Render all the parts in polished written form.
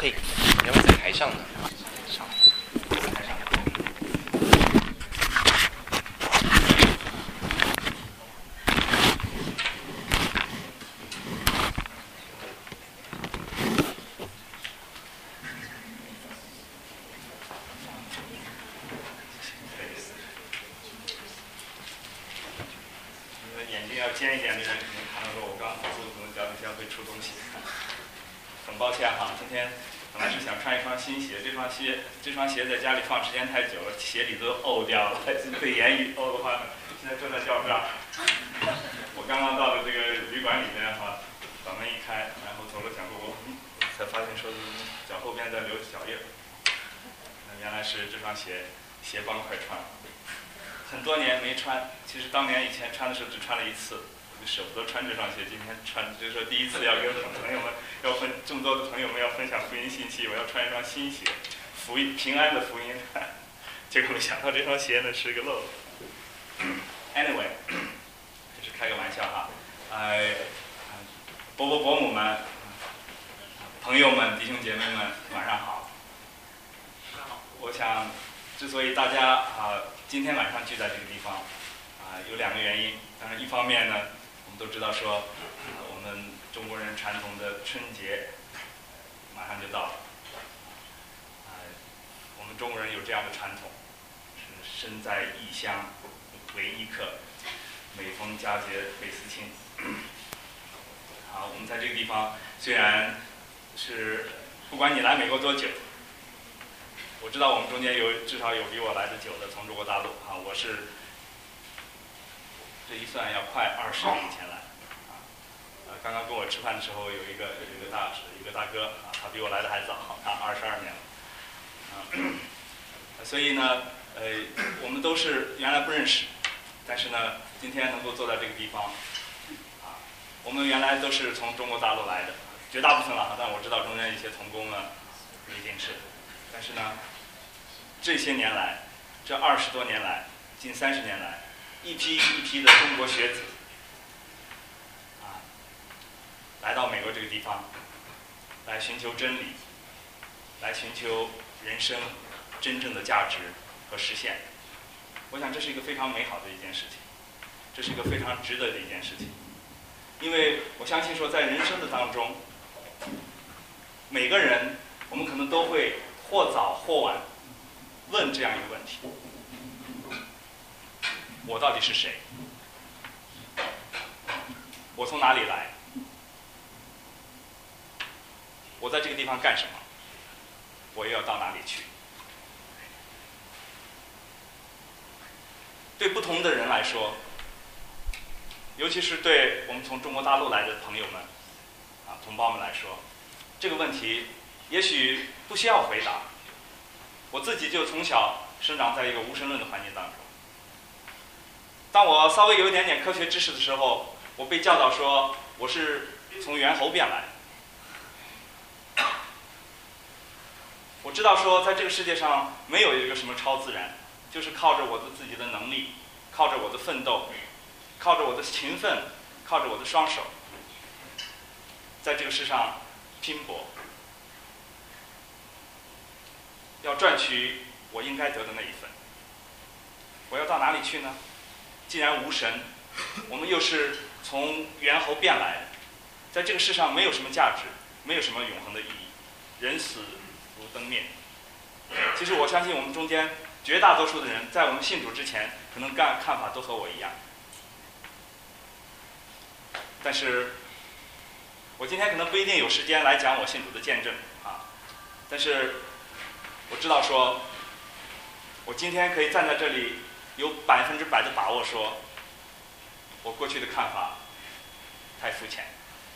可以，你要不要在台上呢？上。 眼睛要尖一点的人可能看到说我刚走路可能脚底下会出东西，很抱歉哈，今天本来是想穿一双新鞋，这双鞋在家里放时间太久了，鞋底都沤掉了，被言语沤的话，现在正在叫账。我刚刚到了这个旅馆里面哈，把门一开，然后走了2步，才发现说脚后边在流脚印，那原来是这双鞋帮快穿了。很多年没穿，其实当年以前穿的时候只穿了1次，我就舍不得穿这双鞋。今天穿，就是说第一次要跟朋友们这么多的朋友们要分享福音信息，我要穿一双新鞋，平安的福音。结果没想到这双鞋呢是个漏子。Anyway， 这是开个玩笑哈。伯母们、朋友们、弟兄姐妹们，晚上好。我想，之所以大家今天晚上聚在这个地方，有2个原因。当然，一方面呢，我们都知道说，我们中国人传统的春节马上就到了。我们中国人有这样的传统，是身在异乡为异客，每逢佳节倍思亲。好，我们在这个地方虽然是不管你来美国多久。我知道我们中间至少有比我来的久的，从中国大陆我是这一算要快20年前来刚刚跟我吃饭的时候有一个大哥他比我来的还早，他22年了所以呢我们都是原来不认识，但是呢今天能够坐在这个地方我们原来都是从中国大陆来的，绝大部分了但我知道中间一些同工呢不一定是，但是呢这些年来，这20多年来，近30年来，一批一批的中国学子来到美国这个地方，来寻求真理，来寻求人生真正的价值和实现。我想这是一个非常美好的一件事情，这是一个非常值得的一件事情，因为我相信说在人生的当中，每个人我们可能都会或早或晚问这样一个问题：我到底是谁？我从哪里来？我在这个地方干什么？我又要到哪里去？对不同的人来说，尤其是对我们从中国大陆来的朋友们同胞们来说，这个问题也许不需要回答。我自己就从小生长在一个无神论的环境当中。当我稍微有一点点科学知识的时候，我被教导说我是从猿猴变来的。我知道说在这个世界上没有一个什么超自然，就是靠着我的自己的能力，靠着我的奋斗，靠着我的勤奋，靠着我的双手，在这个世上拼搏，要赚取我应该得的那一份。我要到哪里去呢？既然无神，我们又是从猿猴变来的，在这个世上没有什么价值，没有什么永恒的意义，人死如灯灭。其实我相信我们中间绝大多数的人，在我们信主之前，可能看法都和我一样。但是我今天可能不一定有时间来讲我信主的见证但是我知道说，我今天可以站在这里，有100%的把握说，我过去的看法太肤浅。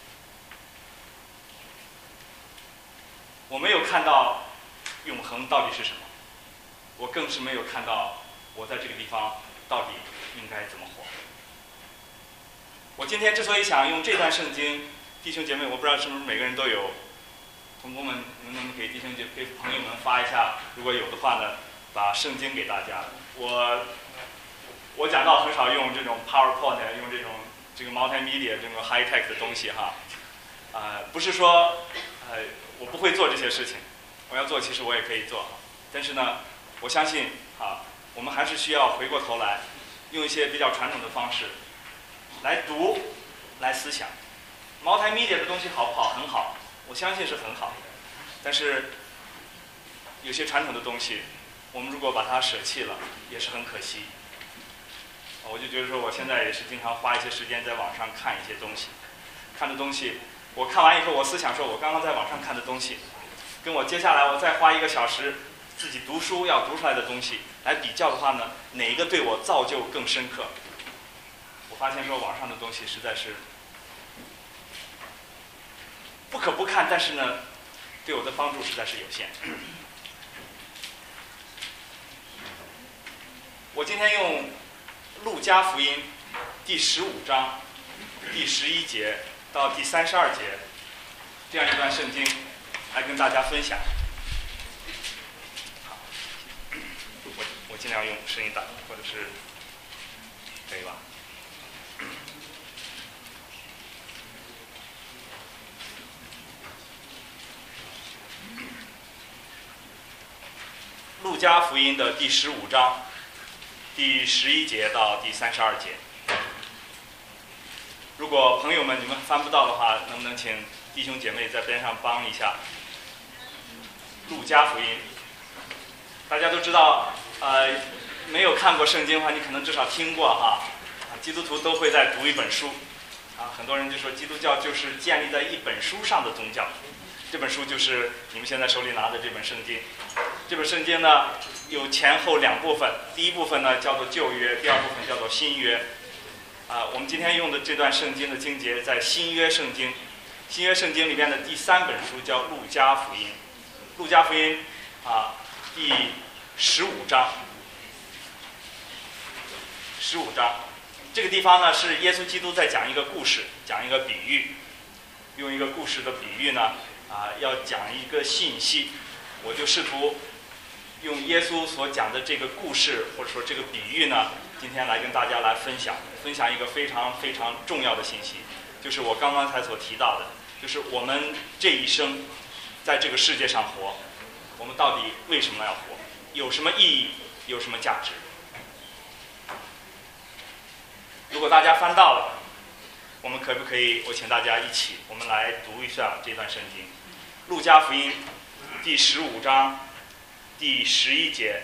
我没有看到永恒到底是什么，我更是没有看到我在这个地方到底应该怎么活。我今天之所以想用这段圣经，弟兄姐妹，我不知道是不是每个人都有，同工们能不能给朋友们发一下，如果有的话呢，把圣经给大家。我讲到很少用这种 PowerPoint， 用这个 multimedia 这种 high tech 的东西不是说我不会做这些事情，我要做其实我也可以做，但是呢，我相信我们还是需要回过头来，用一些比较传统的方式来读，来思想。茅台 media 的东西好不好？很好，我相信是很好，但是有些传统的东西，我们如果把它舍弃了，也是很可惜。我就觉得说，我现在也是经常花一些时间在网上看一些东西，看的东西，我看完以后，我思想说，我刚刚在网上看的东西，跟我接下来我再花1个小时自己读书要读出来的东西来比较的话呢，哪一个对我造就更深刻？我发现说，网上的东西实在是不可不看，但是呢，对我的帮助实在是有限。我今天用路加福音第15章第11节到第32节这样一段圣经来跟大家分享。好，我尽量用声音大，或者是可以吧？路加福音的第15章第11节到第32节。如果朋友们你们翻不到的话，能不能请弟兄姐妹在边上帮一下？路加福音，大家都知道，没有看过圣经的话，你可能至少听过哈。基督徒都会在读一本书，很多人就说基督教就是建立在一本书上的宗教。这本书就是你们现在手里拿的这本圣经。这本圣经呢有前后2部分，第一部分呢叫做旧约，第二部分叫做新约。我们今天用的这段圣经的经节在新约圣经。新约圣经里面的第3本书叫路加福音。路加福音第15章。15章，这个地方呢是耶稣基督在讲一个故事，讲一个比喻，用一个故事的比喻呢要讲一个信息。我就试图用耶稣所讲的这个故事或者说这个比喻呢，今天来跟大家来分享一个非常非常重要的信息，就是我刚才所提到的，就是我们这一生在这个世界上活，我们到底为什么要活，有什么意义，有什么价值。如果大家翻到了，我们可不可以我请大家一起我们来读一下这段圣经。路加福音第15章第11节，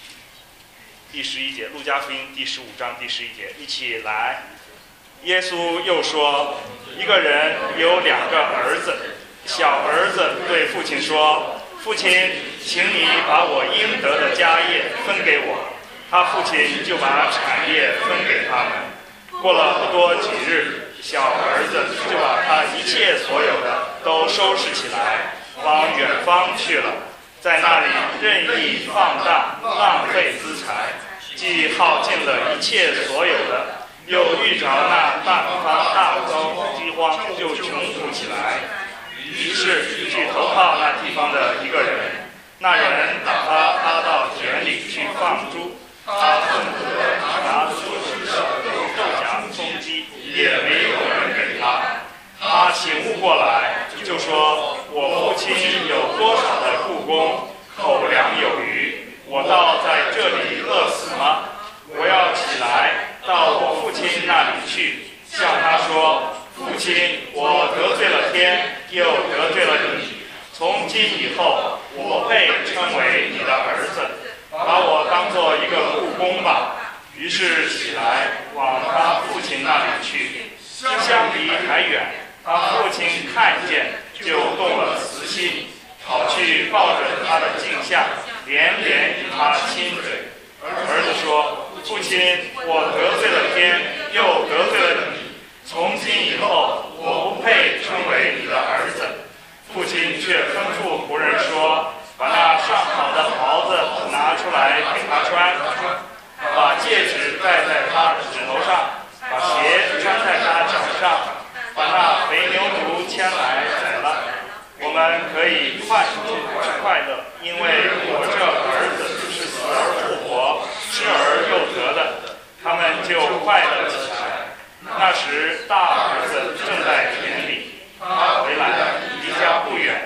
路加福音第15章第11节，一起来。耶稣又说，一个人有2个儿子，小儿子对父亲说，父亲，请你把我应得的家业分给我。他父亲就把产业分给他们。过了不多几日，小儿子就把他一切所有的都收拾起来，往远方去了，在那里任意放荡，浪费资财，既耗尽了一切所有的，又遇着那大遭饥荒，就穷苦起来。于是去投靠那地方的一个人，那人把他拉到田里去放猪，他恨不得拿出豆荚充饥，也没有人给他。他醒悟过来，就说，我父亲有多少的雇工，口粮有余，我倒在这里饿死吗？我要起来到我父亲那里去，向他说，父亲，我得罪了天，又得罪了你，从今以后我不配称为你的儿子，把我当做一个雇工吧。于是起来往他父亲那里去，相离还远，他父亲看见，就动了慈心，跑去抱着他的镜像，连连与他亲嘴。儿子说，父亲，我得罪了天，又得罪了你，从今以后我不配称为你的儿子。父亲却吩咐仆人说，把那上好的袍子拿出来给他穿，把戒指戴在他指头上，把鞋穿在他脚上，把那肥牛犊牵来宰了。我们可以快乐，因为我这儿子是死而复活，失而又得的。他们就快乐起来。那时大儿子正在田里，他回来离家不远，听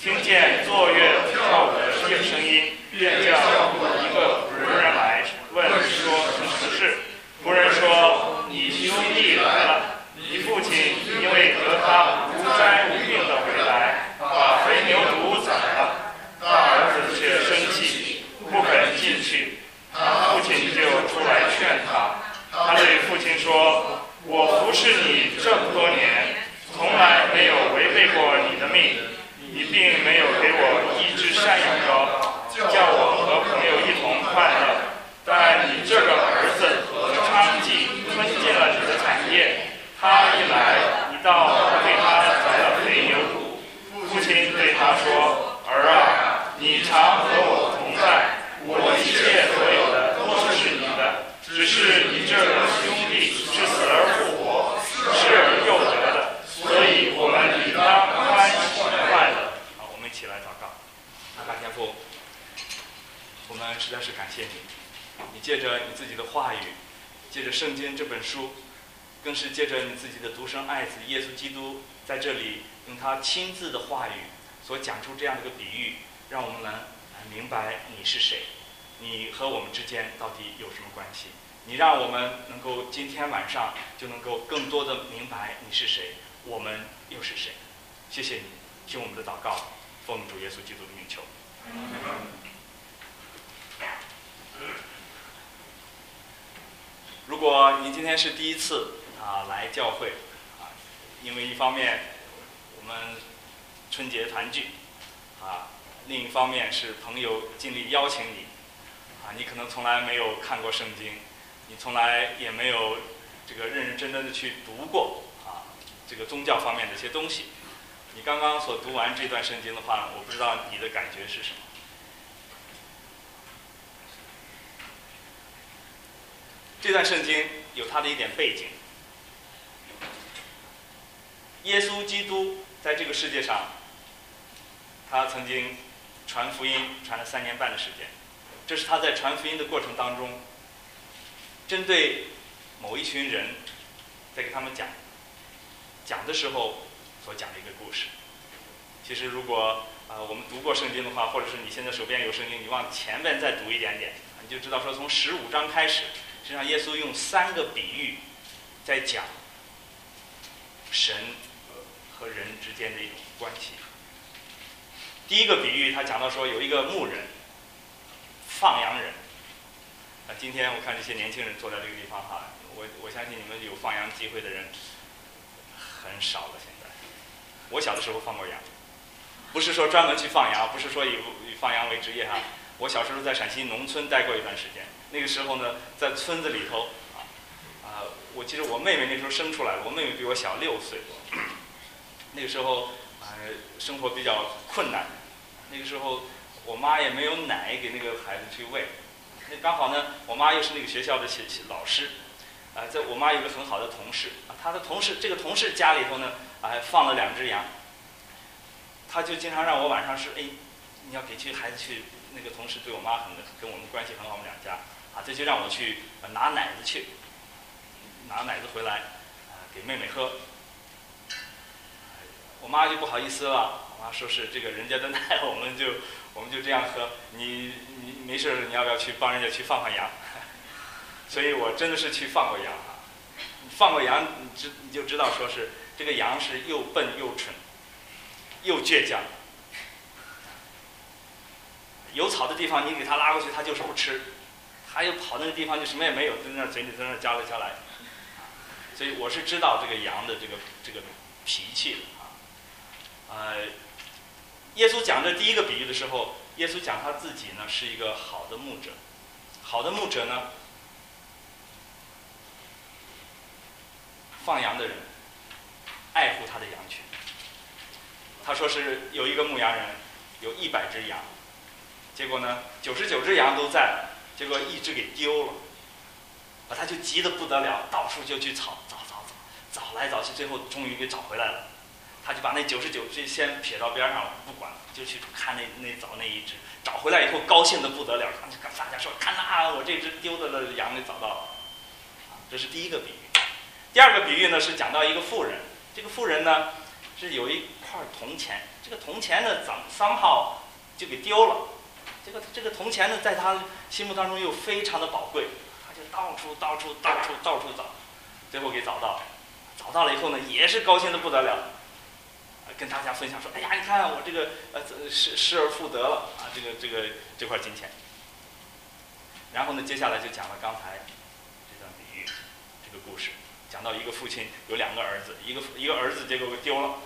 听见作乐跳舞的声音，便叫一个仆人来问说是什么事。仆人说：你兄弟来了，你父亲因为得他无灾无病的回来，把肥牛犊宰了。大儿子却生气，不肯进去。他父亲就出来劝他。他对父亲说：我服侍你这么多年，从来没有违背过你的命，你并没有给我一只山羊羔，叫我和朋友一同快乐。但你这个儿子和娼妓吞进了你的产业，他一来，你倒对他宰了肥牛犊。父亲对他说：儿啊，你常和我同在，我一切所有的都是你的，只是你这个兄弟是死而复活，失而又得的，所以我们理当欢喜快乐。好，我们一起来祷告。阿爸天父，我们实在是感谢你，你借着你自己的话语，借着圣经这本书，更是借着你自己的独生爱子耶稣基督，在这里用他亲自的话语所讲出这样的一个比喻，让我们能明白你是谁，你和我们之间到底有什么关系。你让我们能够今天晚上就能够更多的明白你是谁，我们又是谁。谢谢你，听我们的祷告，奉主耶稣基督的名求。如果您今天是第一次来教会因为一方面我们春节团聚另一方面是朋友尽力邀请你你可能从来没有看过圣经，你从来也没有这个认认真真的去读过这个宗教方面的一些东西。你刚刚所读完这段圣经的话，我不知道你的感觉是什么。这段圣经有它的一点背景。耶稣基督在这个世界上，他曾经传福音传了3年半的时间，这是他在传福音的过程当中，针对某一群人，在给他们讲的时候所讲的一个故事。其实如果我们读过圣经的话，或者是你现在手边有圣经，你往前面再读一点点，你就知道说从15章开始，实际上耶稣用3个比喻在讲神和人之间的一种关系。第一个比喻，他讲到说有一个牧人放羊人。今天我看这些年轻人坐在这个地方我相信你们有放羊机会的人很少了。现在，我小的时候放过羊，不是说专门去放羊，不是说以放羊为职业我小时候在陕西农村待过一段时间，那个时候呢，在村子里头我记得我妹妹那时候生出来了，我妹妹比我小6岁，那个时候生活比较困难，那个时候我妈也没有奶给那个孩子去喂，那刚好呢，我妈又是那个学校的老师，在我妈有个很好的同事，她的同事这个同事家里头呢放了2只羊，她就经常让我晚上是你要给孩子去，那个同事对我妈跟我们关系很好，我们2家这就让我去拿奶子去，拿奶子回来给妹妹喝。我妈就不好意思了，我妈说是这个人家的奶，我们就这样喝，你没事你要不要去帮人家去放羊？所以我真的是去放过羊放过羊你就知道说是这个羊是又笨又蠢又倔强，有草的地方你给它拉过去它就是不吃，它又跑那个地方就什么也没有，在那嘴里在那嚼来嚼来。所以我是知道这个羊的这个脾气的耶稣讲这第一个比喻的时候，耶稣讲他自己呢是一个好的牧者。好的牧者呢，放羊的人爱护他的羊群。他说是有一个牧羊人有100只羊，结果呢99只羊都在了，结果1只给丢了，他就急得不得了，到处就去找来找去，最后终于给找回来了。他就把那99只先撇到边上了，不管了，就去看找那1只，找回来以后高兴得不得了，大家说看我这只丢的羊给找到了。这是第一个比喻。第二个比喻呢是讲到一个妇人，这个妇人呢是有一块铜钱，这个铜钱呢somehow就给丢了，这个铜钱呢在他心目当中又非常的宝贵，他就到处找，最后给找到了，找到了以后呢也是高兴的不得了，跟大家分享说，哎呀，你看我这个失而复得了啊，这块金钱。然后呢，接下来就讲了刚才这段比喻，这个故事，讲到一个父亲有2个儿子，一个儿子结果丢了，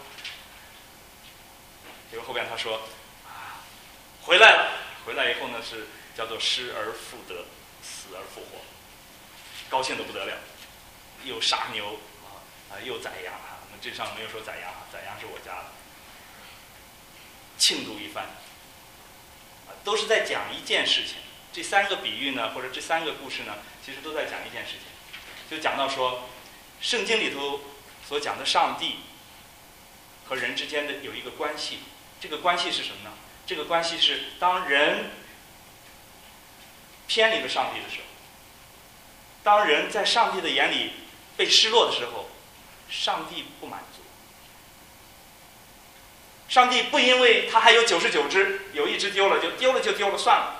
结果后边他说啊，回来了，回来以后呢是叫做失而复得，死而复活，高兴的不得了，又杀牛又宰羊啊，我们这上没有说宰羊，宰羊是我家的，庆祝一番，都是在讲一件事情。这3个比喻呢，或者这3个故事呢，其实都在讲一件事情，就讲到说，圣经里头所讲的上帝和人之间的有一个关系，这个关系是什么呢？这个关系是当人偏离了上帝的时候，当人在上帝的眼里被失落的时候，上帝不满足。上帝不因为他还有99只，有1只丢了就丢了算了。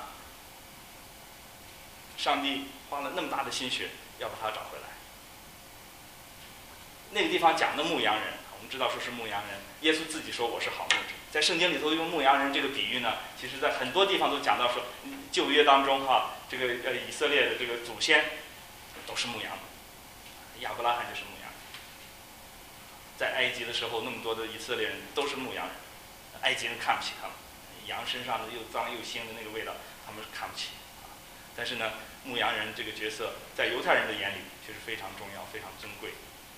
上帝花了那么大的心血要把它找回来。那个地方讲的牧羊人，我们知道说是牧羊人，耶稣自己说我是好牧者。在圣经里头用牧羊人这个比喻呢，其实在很多地方都讲到说，旧约当中这个以色列的这个祖先都是牧羊的，亚伯拉罕就是牧羊人。在埃及的时候，那么多的以色列人都是牧羊人，埃及人看不起他们，羊身上的又脏又腥的那个味道，他们看不起。但是呢，牧羊人这个角色在犹太人的眼里却是非常重要、非常珍贵。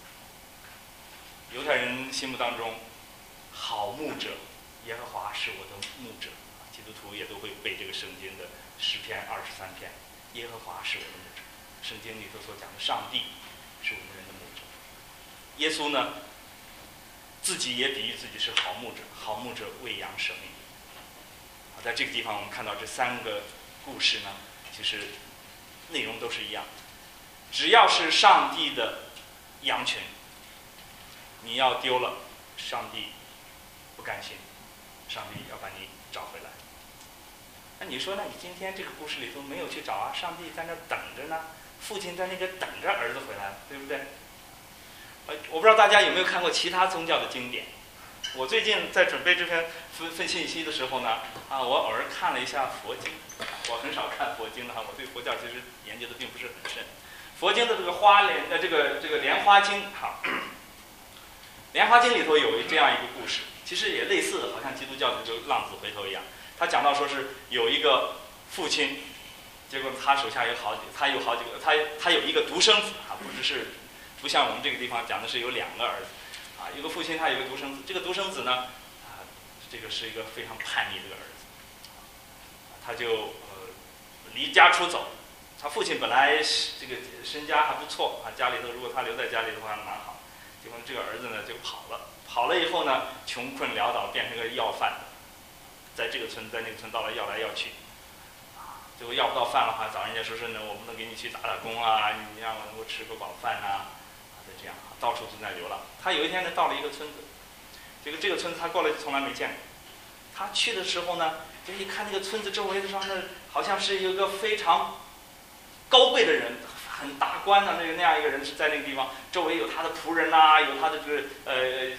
犹太人心目当中，好牧者耶和华是我的牧者，基督徒也都会背这个圣经的诗篇23篇，耶和华是我的牧者。圣经里头所讲的上帝是我们人的牧者。耶稣呢，自己也比喻自己是好牧者，好牧者为羊舍命。在这个地方我们看到这3个故事呢，其实内容都是一样，只要是上帝的羊群，你要丢了，上帝不甘心，上帝要把你找回来。那你说，那你今天这个故事里头没有去找啊？上帝在那等着呢，父亲在那个等着儿子回来，对不对？我不知道大家有没有看过其他宗教的经典。我最近在准备这篇分信息的时候呢，我偶尔看了一下佛经。我很少看佛经的我对佛教其实研究的并不是很深。佛经的这个莲花经莲花经里头有这样一个故事，其实也类似的，好像基督教的这个浪子回头一样。他讲到说是有一个父亲，结果他手下他有好几个，他有一个独生子不像我们这个地方讲的是有2个儿子一个父亲他有一个独生子，这个独生子呢这个是一个非常叛逆的一个儿子，他就离家出走。他父亲本来这个身家还不错家里头如果他留在家里的话蛮好，结果这个儿子呢就跑了以后呢，穷困潦倒，变成个要饭的，在这个村在那个村到了要来要去结果要不到饭的话，找人家说是呢，我不能给你去打工你让我能够吃个饱饭就这样到处都在流浪。他有一天呢到了一个村子，这个村子他过来从来没见过。他去的时候呢，就一看那个村子周围上呢，好像是有一个非常高贵的人，很大官那样一个人是在那个地方，周围有他的仆人有他的这个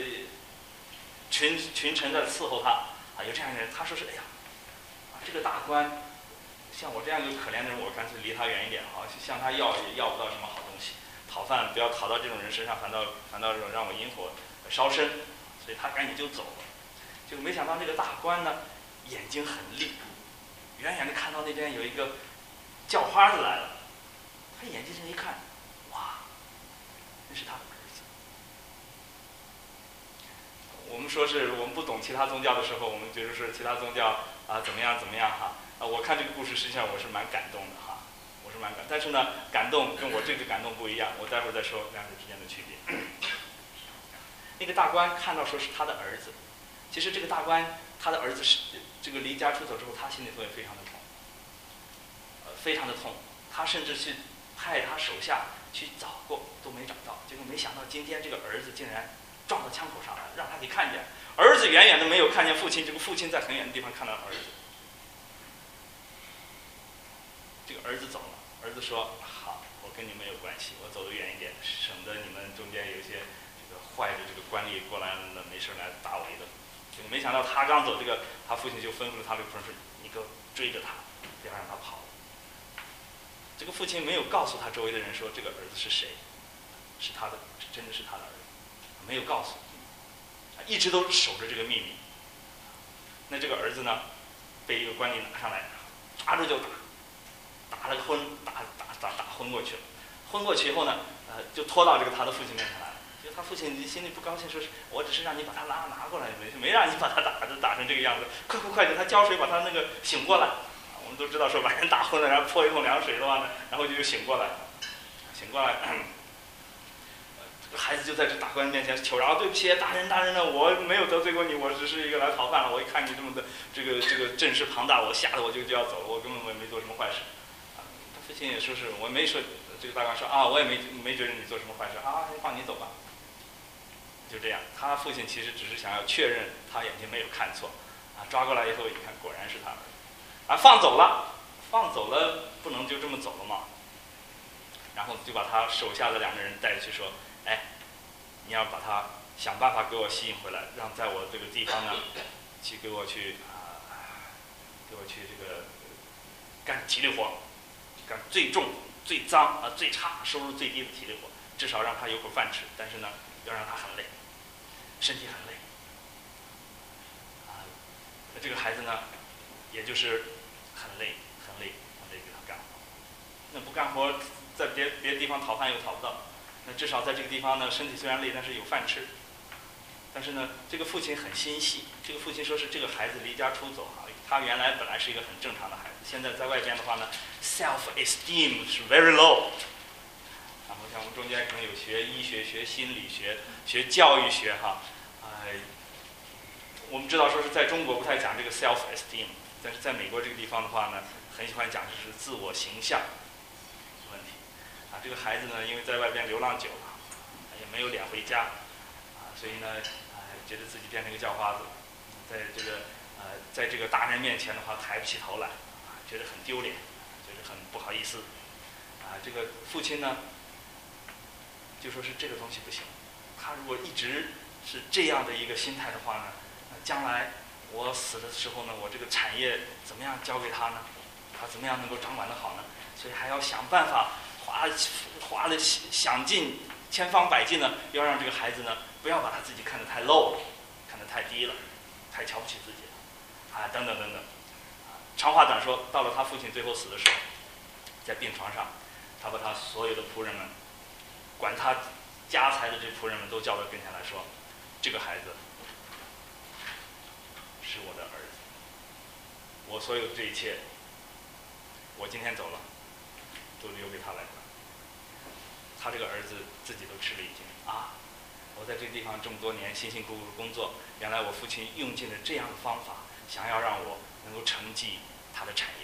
群臣在伺候他有这样的人。他说是哎呀这个大官像我这样一个可怜的人，我干脆离他远一点向他要也要不到什么好东西，讨饭不要讨到这种人身上，反倒让我引火烧身，所以他赶紧就走了。就没想到这个大官呢眼睛很利，远远的看到那边有一个叫花的来了，他眼睛一看，哇，那是他的儿子。我们说是我们不懂其他宗教的时候，我们觉得是其他宗教怎么样我看这个故事实际上我是蛮感动的我是蛮感动，但是呢感动跟我这个感动不一样，我待会儿再说两者之间的区别。那个大官看到说是他的儿子，其实这个大官他的儿子是这个离家出走之后，他心里头也非常的痛，非常的痛。他甚至去派他手下去找过，都没找到。结果没想到今天这个儿子竟然撞到枪口上来，让他给看见。儿子远远的没有看见父亲，这个父亲在很远的地方看到儿子。这个儿子走了，儿子说：“好，我跟你们有关系，我走得远一点，省得你们中间有一些这个坏的这个官吏过来了，没事来打我一顿。”这个没想到他刚走，他父亲就吩咐了他这个仆人说：“你给我追着他，不要让他跑。”这个父亲没有告诉他周围的人说这个儿子是谁，是他的，真的是他的儿子，没有告诉，一直都守着这个秘密。那这个儿子呢，被一个官吏拿上来，抓住就打，打了个昏，打昏过去了。昏过去以后呢，就拖到他的父亲面前来了。就他父亲心里不高兴，说是我只是让你把他拿过来，没让你把他打成这个样子，快点，他浇水把他那个醒过来。我们都知道说把人打昏了，然后泼一桶凉水的话呢，然后就醒过来，孩子就在这大官面前求饶：“对不起，大人呢，我没有得罪过你，我只是一个来逃犯了。我一看你这么的这个阵势庞大，我吓得我就要走了，我根本没做什么坏事。”他父亲也说是我没说，这个大官说啊，我也没觉得你做什么坏事啊，放你走吧。就这样，他父亲其实只是想要确认他眼睛没有看错，抓过来以后一看，果然是他儿子。放走了，不能就这么走了嘛。然后就把他手下的2个人带去说：“哎，你要把他想办法给我吸引回来，让在我这个地方呢，给我去这个干体力活，干最重、最脏最差、收入最低的体力活，至少让他有口饭吃。但是呢，要让他很累，身体很累。那这个孩子呢，也就是很累给他干活。那不干活，在别的地方讨饭又讨不到，那至少在这个地方呢，身体虽然累，但是有饭吃。但是呢，这个父亲很心细。这个父亲说是这个孩子离家出走他原来本来是一个很正常的孩子，现在在外边的话呢 ，self-esteem 是 very low。然后像我们中间可能有学医学、学心理学、学教育学我们知道说是在中国不太讲这个 self-esteem。但是在美国这个地方的话呢，很喜欢讲的是自我形象问题。这个孩子呢，因为在外边流浪久了，也没有脸回家，所以呢，觉得自己变成一个叫花子，在这个大人面前的话抬不起头来，觉得很丢脸，觉得很不好意思。这个父亲呢，就说是这个东西不行，他如果一直是这样的一个心态的话呢，将来我死的时候呢，我这个产业怎么样交给他呢？他怎么样能够掌管得好呢？所以还要想办法，花了想尽千方百计呢，要让这个孩子呢，不要把他自己看得太 low 了，看得太低了，太瞧不起自己了，等等。长话短说，到了他父亲最后死的时候，在病床上，他把他所有的仆人们，管他家财的这仆人们都叫到跟前来说：“这个孩子是我的儿子，我所有的这一切，我今天走了，都留给他来管。他这个儿子自己都吃了一惊我在这个地方这么多年辛辛苦苦的工作，原来我父亲用尽了这样的方法，想要让我能够承继他的产业。”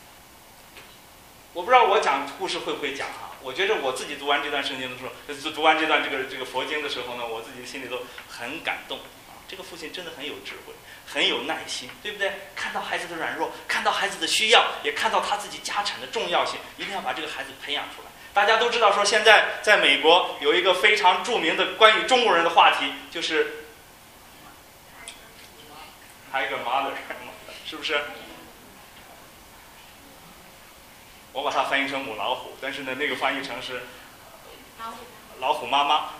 我不知道我讲故事会不会讲我觉得我自己读完这段圣经的时候，读完这段这个佛经的时候呢，我自己心里都很感动这个父亲真的很有智慧，很有耐心，对不对？看到孩子的软弱，看到孩子的需要，也看到他自己家产的重要性，一定要把这个孩子培养出来。大家都知道说，现在在美国有一个非常著名的关于中国人的话题，就是Tiger Mother， 是不是？我把它翻译成母老虎，但是呢，那个翻译成是老虎妈妈。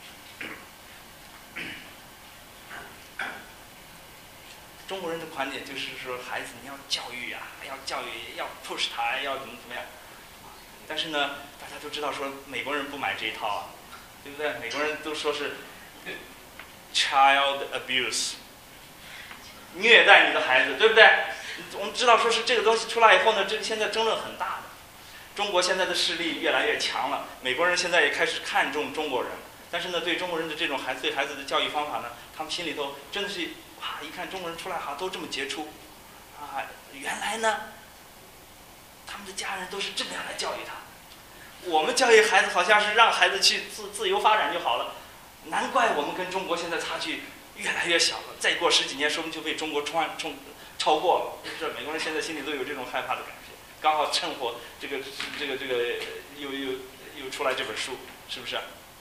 中国人的观点就是说，孩子你要教育要教育，要 push 他，要怎么样。但是呢，大家都知道说，美国人不买这一套对不对？美国人都说是 child abuse， 虐待你的孩子，对不对？我们知道说是这个东西出来以后呢，这个现在争论很大的。中国现在的势力越来越强了，美国人现在也开始看重中国人，但是呢，对中国人的这种对孩子的教育方法呢，他们心里头真的是一看中国人出来都这么杰出原来呢，他们的家人都是这么样来教育他。我们教育孩子好像是让孩子去自由发展就好了， 难怪我们跟中国现在差距越来越小了，再过10几年，说不定就被中国超过了。这美国人现在心里都有这种害怕的感觉。刚好趁火，这个又出来这本书，是不是？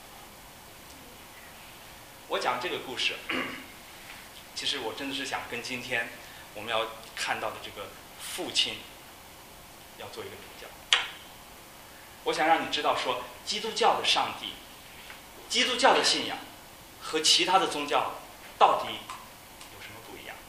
我讲这个故事，其实我真的是想跟今天我们要看到的这个父亲要做一个比较。我想让你知道说，基督教的上帝，基督教的信仰和其他的宗教到底有什么不一样？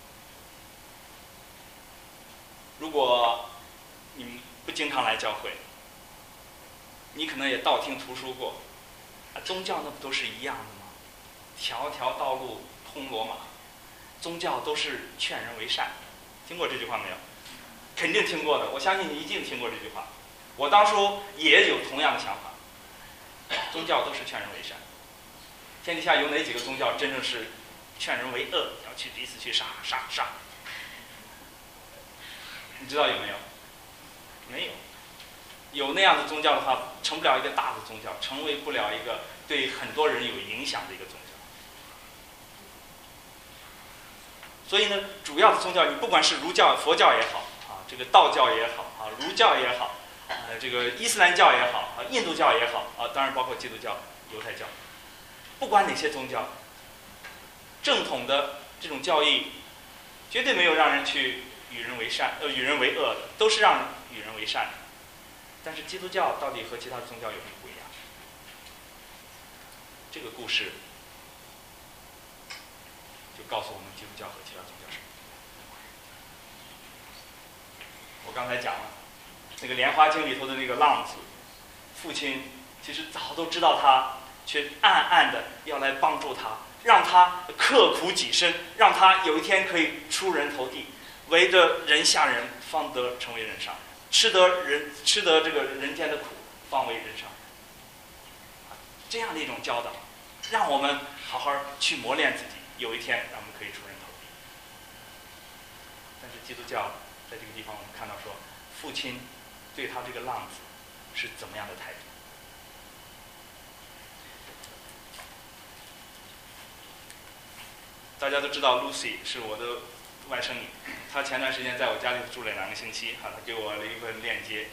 如果你们不经常来教会，你可能也道听途说过，宗教那不都是一样的吗？条条道路通罗马，宗教都是劝人为善。听过这句话没有？肯定听过的，我相信你一定听过这句话。我当初也有同样的想法，宗教都是劝人为善。天底下有哪几个宗教真正是劝人为恶，要去彼此去杀？你知道有没有？没有。有那样的宗教的话，成不了一个大的宗教，成为不了一个对很多人有影响的一个宗教。所以呢，主要的宗教，你不管是儒教、佛教也好啊，这个道教也好啊，儒教也好，这个伊斯兰教也好啊，印度教也好啊，当然包括基督教、犹太教，不管哪些宗教，正统的这种教义，绝对没有让人去与人为善，与人为恶的，都是让人与人为善的。但是基督教到底和其他宗教有什么不一样？这个故事就告诉我们基督教和其他宗教是。我刚才讲了，那个《莲花经》里头的那个浪子，父亲其实早都知道他，却暗暗的要来帮助他，让他刻苦己身，让他有一天可以出人头地，为着人下人，方得成为人上人。吃得这个人间的苦，方为人上人。这样的一种教导，让我们好好去磨练自己，有一天让我们可以出人头地。但是基督教在这个地方，我们看到说，父亲对他这个浪子是怎么样的态度？大家都知道 Lucy 是我的外甥女，她前段时间在我家里住了2个星期，她给我了一份链接，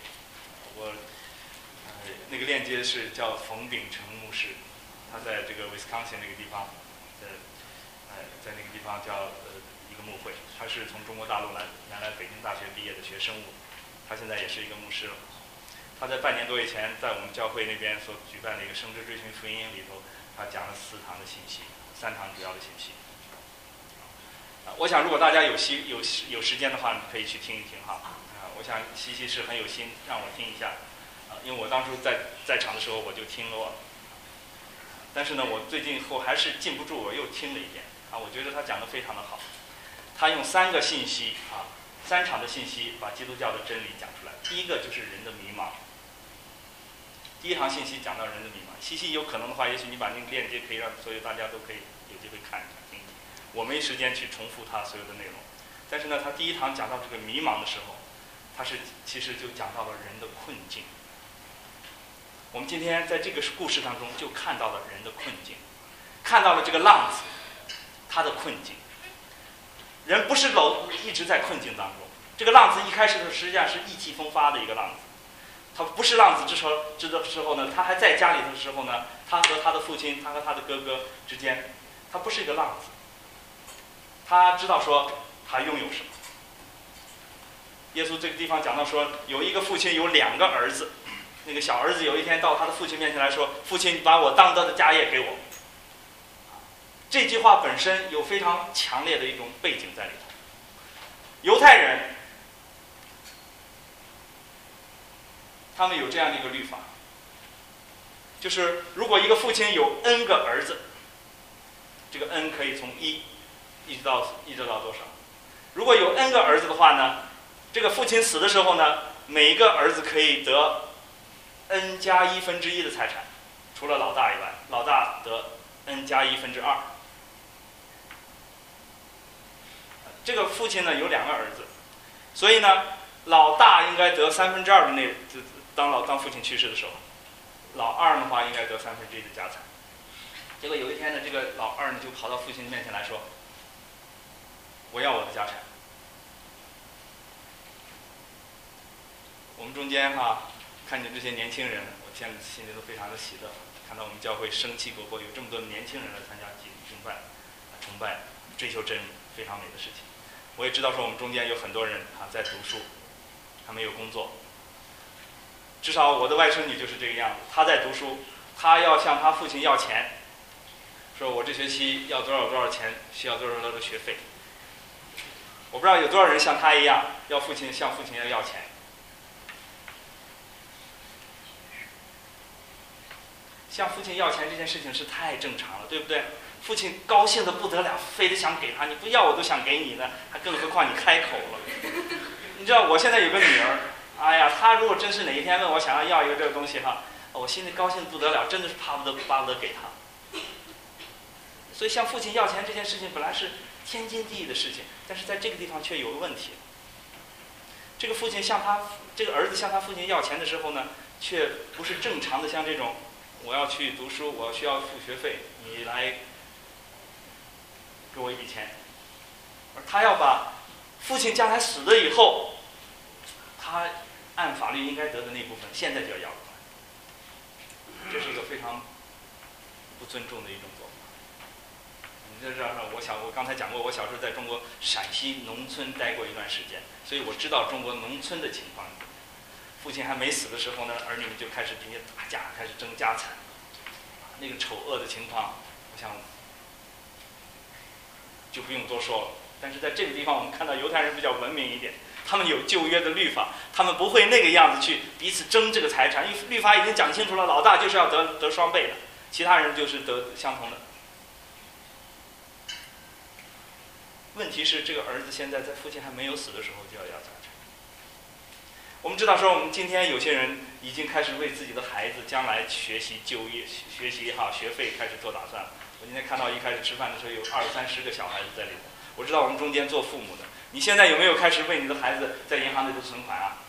那个链接是叫冯秉成牧师，他在这个 Wisconsin 那个地方，在那个地方叫一个牧会，他是从中国大陆原来北京大学毕业的，学生物，他现在也是一个牧师了。他在半年多以前在我们教会那边所举办的一个生之追寻福音里头，他讲了4堂的信息，3堂主要的信息。我想，如果大家有时间的话，你可以去听一听哈。我想西西是很有心让我听一下，因为我当初在场的时候我就听了，但是呢，我最近后还是禁不住，我又听了一遍啊。我觉得他讲得非常的好，他用3个信息3场的信息把基督教的真理讲出来。第一个就是人的迷茫。第1堂信息讲到人的迷茫，西西有可能的话，也许你把那个链接可以让所有大家都可以有机会看一下。我没时间去重复他所有的内容，但是呢，他第1堂讲到这个迷茫的时候，他其实就讲到了人的困境。我们今天在这个故事当中就看到了人的困境，看到了这个浪子他的困境。人不是一直在困境当中，这个浪子一开始的实际上是意气风发的一个浪子。他不是浪子之时候呢，他还在家里的时候呢，他和他的父亲，他和他的哥哥之间，他不是一个浪子。他知道说他拥有什么。耶稣这个地方讲到说，有一个父亲有2个儿子，那个小儿子有一天到他的父亲面前来说：“父亲，你把我当得的家业给我。”这句话本身有非常强烈的一种背景在里头。犹太人他们有这样的一个律法，就是如果一个父亲有 n 个儿子，这个 n 可以从1一直到多少？如果有 n 个儿子的话呢，这个父亲死的时候呢，每一个儿子可以得 n 加1/1的财产，除了老大以外，老大得 n 加1/2。这个父亲呢有2个儿子，所以呢，老大应该得2/3的那当父亲去世的时候，老二的话应该得1/3的家产。 结果有一天呢，这个老二呢就跑到父亲面前来说：“我要我的家产。”我们中间看见这些年轻人，我现在心里都非常的喜乐。看到我们教会生气勃勃，有这么多的年轻人来参加崇拜、追求真理，非常美的事情。我也知道说我们中间有很多人在读书，还没有工作。至少我的外甥女就是这个样子，她在读书，她要向她父亲要钱，说我这学期要多少钱，需要多少的学费。我不知道有多少人像她一样，向父亲要钱。向父亲要钱这件事情是太正常了，对不对？父亲高兴得不得了，非得想给他，你不要我都想给你呢，还更何况你开口了。你知道我现在有个女儿，哎呀，她如果真是哪一天问我想要一个这个东西我心里高兴得不得了，真的是巴不得给她。所以向父亲要钱这件事情本来是天经地义的事情，但是在这个地方却有个问题。这个儿子向他父亲要钱的时候呢，却不是正常的像这种，我要去读书，我需要付学费，你来给我一笔钱。而他要把父亲将来死了以后，他按法律应该得的那部分，现在就要要过来。这是一个非常不尊重的一种做法。你就知道，我刚才讲过，我小时候在中国陕西农村待过一段时间，所以我知道中国农村的情况。父亲还没死的时候呢，儿女们就开始凭借打架，开始争家产，那个丑恶的情况，我想就不用多说了。但是在这个地方，我们看到犹太人比较文明一点，他们有旧约的律法，他们不会那个样子去彼此争这个财产，因为律法已经讲清楚了，老大就是要得双倍的，其他人就是得相同的。问题是，这个儿子现在在父亲还没有死的时候就要家产。我们知道说，我们今天有些人已经开始为自己的孩子将来学习就业、学习学费开始做打算了。我今天看到一开始吃饭的时候有20-30个小孩子在里头。我知道我们中间做父母的，你现在有没有开始为你的孩子在银行里头存款啊？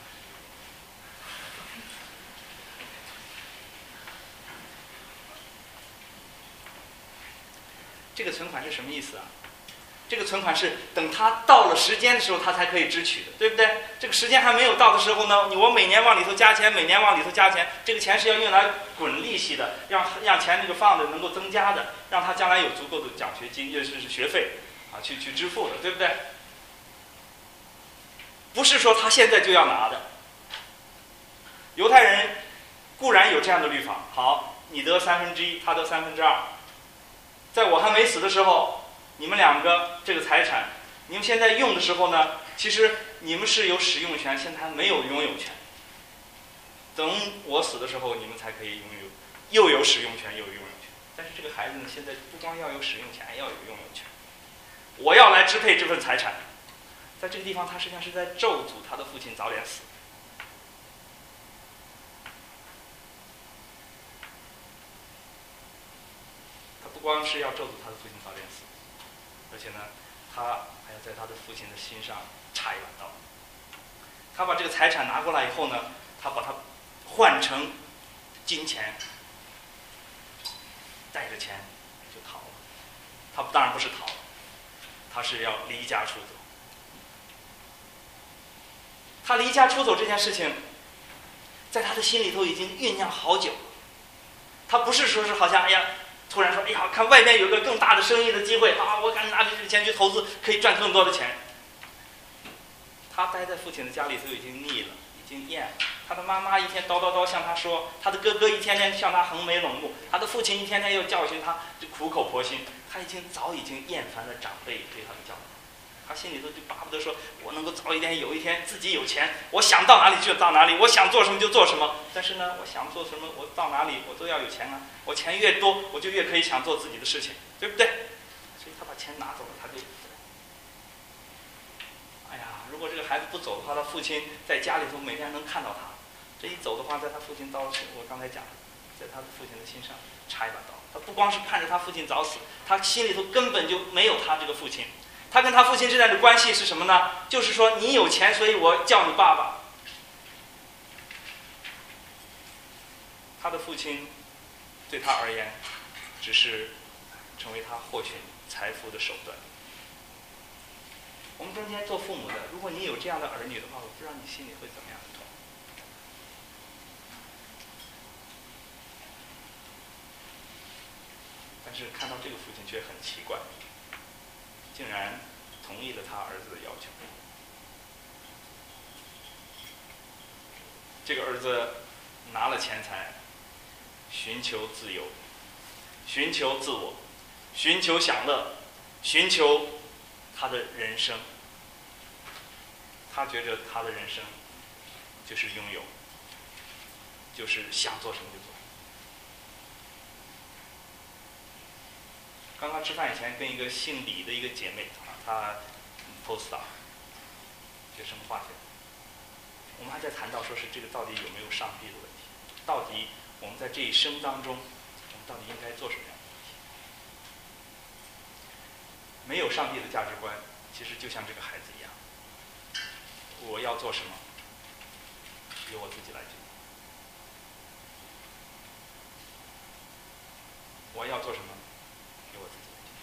这个存款是什么意思啊？这个存款是等他到了时间的时候，他才可以支取的，对不对？这个时间还没有到的时候呢，我每年往里头加钱，每年往里头加钱，这个钱是要用来滚利息的，让钱这个放的能够增加的，让他将来有足够的奖学金，就是学费去支付的，对不对？不是说他现在就要拿的。犹太人固然有这样的律法，好，你得1/3，他得2/3，在我还没死的时候。你们两个这个财产，你们现在用的时候呢，其实你们是有使用权，现在还没有拥有权。等我死的时候，你们才可以拥有，又有使用权，又有拥有权。但是这个孩子呢，现在不光要有使用权，还要有拥有权。我要来支配这份财产，在这个地方，他实际上是在咒诅他的父亲早点死。他不光是要咒诅他的父亲早点死。而且呢，他还要在他的父亲的心上插一把刀。他把这个财产拿过来以后呢，他把它换成金钱，带着钱就逃了。他当然不是逃了，他是要离家出走。他离家出走这件事情，在他的心里头已经酝酿好久了。他不是说是好像突然说，哎呀，看外面有个更大的生意的机会我敢拿着这个钱去投资，可以赚更多的钱。他待在父亲的家里头已经腻了，已经厌了。他的妈妈一天叨叨叨向他说，他的哥哥一天天向他横眉冷目，他的父亲一天天又教训他，就苦口婆心。他早已经厌烦了长辈对他的教导，他心里头就巴不得说，我能够早一点有一天自己有钱，我想到哪里就到哪里，我想做什么就做什么。但是呢，我想做什么，我到哪里我都要有钱啊。我钱越多，我就越可以想做自己的事情，对不对？所以他把钱拿走了，他就，如果这个孩子不走的话，他父亲在家里头每天能看到他。这一走的话，在他父亲我刚才讲的，在他的父亲的心上插一把刀。他不光是盼着他父亲早死，他心里头根本就没有他这个父亲。他跟他父亲之间的关系是什么呢？就是说，你有钱，所以我叫你爸爸。他的父亲对他而言，只是成为他获取财富的手段。我们中间做父母的，如果你有这样的儿女的话，我不知道你心里会怎么样的痛。但是看到这个父亲却很奇怪，竟然同意了他儿子的要求。这个儿子拿了钱财，寻求自由，寻求自我，寻求享乐，寻求他的人生。他觉着他的人生就是拥有，就是想做什么就做。刚刚吃饭以前跟一个姓李的一个姐妹她 postdoc 学生化学，我们还在谈到说是这个到底有没有上帝的问题，到底我们在这一生当中，我们到底应该做什么样的问题？没有上帝的价值观，其实就像这个孩子一样，我要做什么，由我自己来决定。我要做什么，由我自己来决定。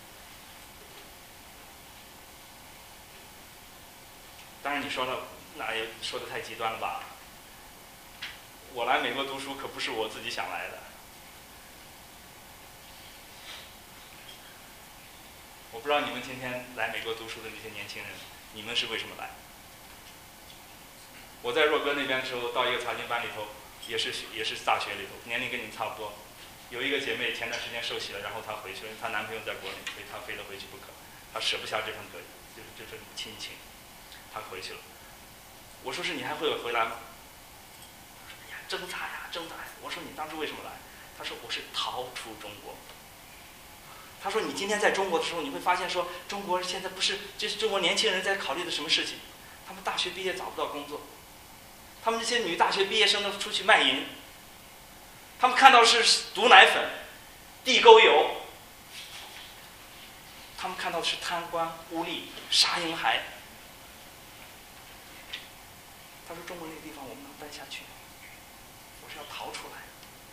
当然，你说了，那也说的太极端了吧？我来美国读书可不是我自己想来的。我不知道你们今天来美国读书的这些年轻人，你们是为什么来？我在若哥那边的时候，到一个财经班里头，也是大学里头，年龄跟你们差不多。有一个姐妹前段时间受洗了，然后她回去了，因为她男朋友在国内，所以她非得回去不可。她舍不下这份亲情，她回去了。我说是你还会回来吗？她说哎呀，挣扎呀，挣扎呀。我说你当初为什么来？她说我是逃出中国。她说你今天在中国的时候，你会发现说中国现在不是，这是中国年轻人在考虑的什么事情？他们大学毕业找不到工作，他们这些女大学毕业生都出去卖淫，他们看到的是毒奶粉、地沟油，他们看到的是贪官污吏、杀婴孩。他说中国那个地方我们能待下去吗？我是要逃出来。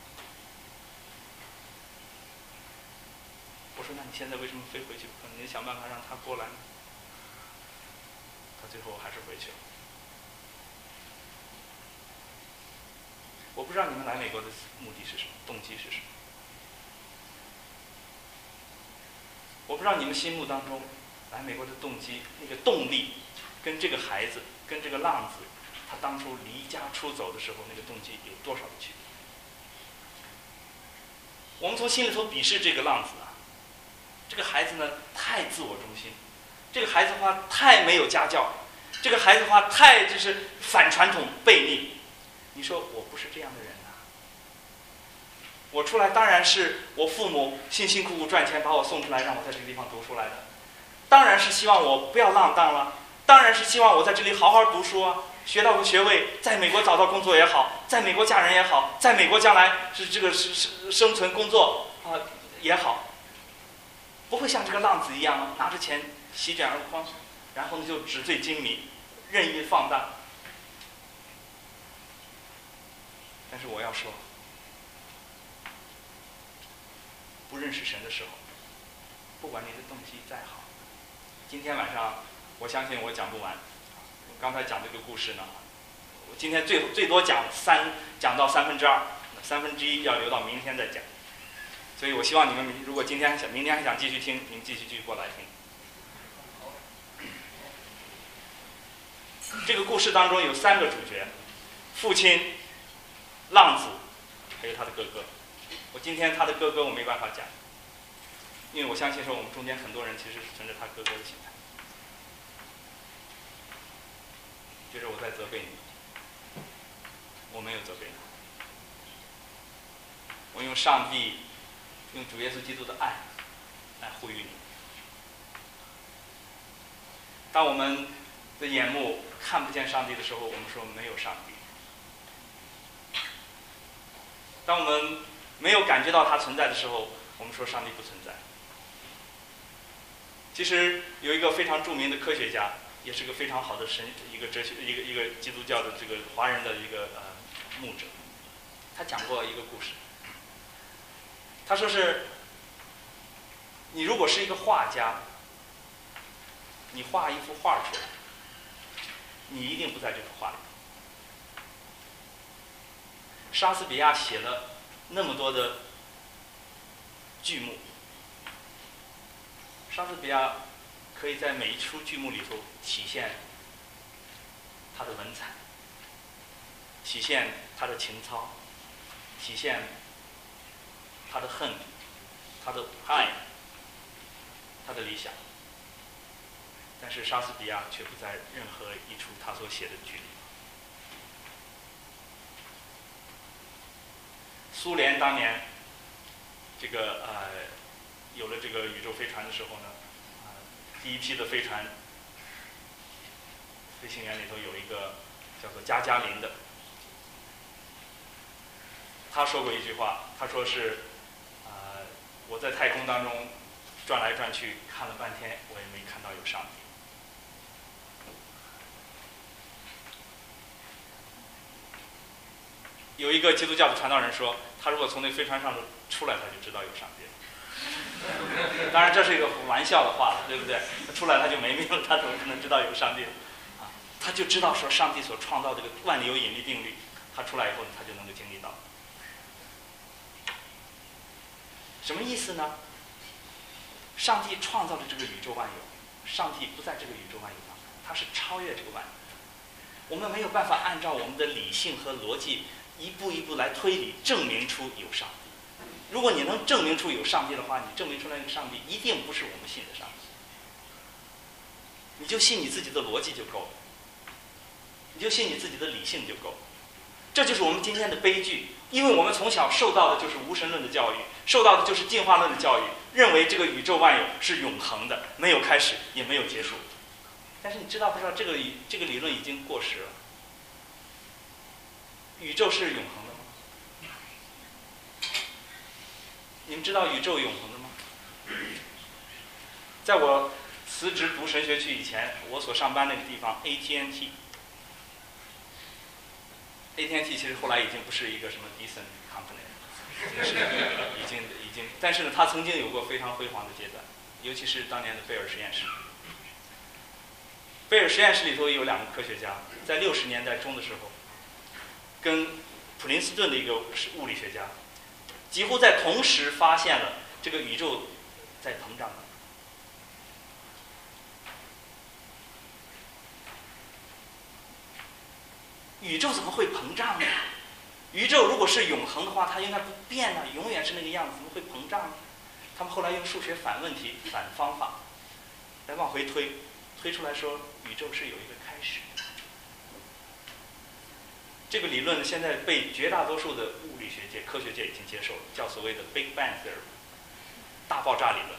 我说那你现在为什么非回去不可？你想办法让他过来呢？他最后还是回去了。我不知道你们来美国的目的是什么，动机是什么。我不知道你们心目当中来美国的动机，那个动力，跟这个孩子，跟这个浪子，他当初离家出走的时候，那个动机有多少的区别？我们从心里头鄙视这个浪子啊，这个孩子呢太自我中心，这个孩子的话太没有家教，这个孩子的话太就是反传统悖逆。你说我不是这样的人啊？我出来当然是我父母辛辛苦苦赚钱把我送出来，让我在这个地方读书来的，当然是希望我不要浪荡了，当然是希望我在这里好好读书啊，学到个学位，在美国找到工作也好，在美国嫁人也好，在美国将来是这个生存工作也好，不会像这个浪子一样拿着钱席卷而光，然后呢就纸醉金迷，任意放荡。但是我要说，不认识神的时候，不管你的动机再好，今天晚上我相信我讲不完。我刚才讲这个故事呢，我今天最多讲到2/3， 1/3要留到明天再讲。所以我希望你们如果明天还想继续听，你们继续过来听。这个故事当中有3个主角：父亲、浪子，还有他的哥哥。我今天他的哥哥我没办法讲，因为我相信说我们中间很多人其实是存着他哥哥的心态，觉得我在责备你，我没有责备你，我用上帝、用主耶稣基督的爱来呼吁你。当我们的眼目看不见上帝的时候，我们说没有上帝；当我们没有感觉到他存在的时候，我们说上帝不存在。其实有一个非常著名的科学家，也是个非常好的一个哲学一个基督教的这个华人的一个牧者，他讲过一个故事。他说是你如果是一个画家，你画一幅画出来，你一定不在这幅画里。莎士比亚写了那么多的剧目，莎士比亚可以在每一出剧目里头体现他的文采，体现他的情操，体现他的恨，他的爱，他的理想。但是莎士比亚却不在任何一出他所写的剧里。苏联当年有了这个宇宙飞船的时候呢，第一批的飞船飞行员里头有一个叫做加加林的，他说过一句话，他说是我在太空当中转来转去看了半天，我也没看到有上帝。有一个基督教的传道人说，他如果从那飞船上出来，他就知道有上帝了。当然这是一个玩笑的话了，对不对？他出来他就没命了，他怎么可能知道有上帝？他就知道说上帝所创造这个万有引力定律，他出来以后他就能够经历到。什么意思呢？上帝创造了这个宇宙万有，上帝不在这个宇宙万有当中，他是超越这个万有。我们没有办法按照我们的理性和逻辑一步一步来推理证明出有上帝。如果你能证明出有上帝的话，你证明出来那个上帝一定不是我们信的上帝，你就信你自己的逻辑就够了，你就信你自己的理性就够了。这就是我们今天的悲剧，因为我们从小受到的就是无神论的教育，受到的就是进化论的教育，认为这个宇宙万有是永恒的，没有开始也没有结束。但是你知道不知道这个理论已经过时了？宇宙是永恒的吗？你们知道宇宙永恒的吗？在我辞职读神学去以前，我所上班那个地方 AT&T 其实后来已经不是一个什么 decent company 了，是已经，但是呢，它曾经有过非常辉煌的阶段，尤其是当年的贝尔实验室。贝尔实验室里头有两个科学家，在60年代中的时候，跟普林斯顿的一个物理学家，几乎在同时发现了这个宇宙在膨胀。宇宙怎么会膨胀呢？宇宙如果是永恒的话，它应该不变啊，永远是那个样子，怎么会膨胀呢？他们后来用数学反问题、反方法来往回推出来说，宇宙是有一个开始。这个理论呢，现在被绝大多数的物理学界、科学界已经接受了，叫所谓的 Big Bang Theory， 大爆炸理论。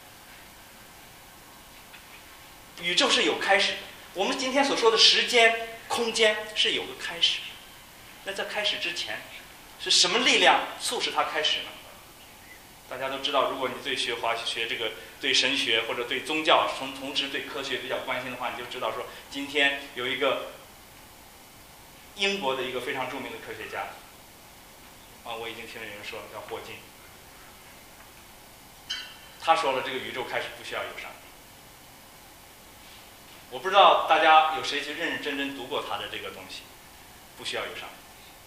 宇宙是有开始的，我们今天所说的时间、空间是有个开始。那在开始之前，是什么力量促使它开始呢？大家都知道，如果你对学这个对神学或者对宗教同时对科学比较关心的话，你就知道说，今天有一个英国的一个非常著名的科学家，我已经听人说叫霍金，他说了这个宇宙开始不需要有上帝。我不知道大家有谁去认认真真读过他的这个东西，不需要有上帝，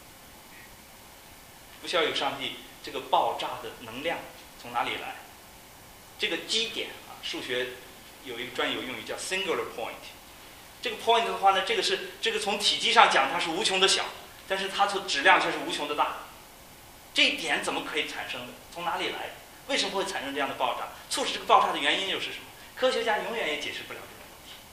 不需要有上帝，这个爆炸的能量从哪里来？这个基点啊，数学有一个专有用语叫 singular point。这个 point 的话呢，这个从体积上讲它是无穷的小，但是它的质量却是无穷的大。这一点怎么可以产生的？从哪里来？为什么会产生这样的爆炸？促使这个爆炸的原因又是什么？科学家永远也解释不了这个问题。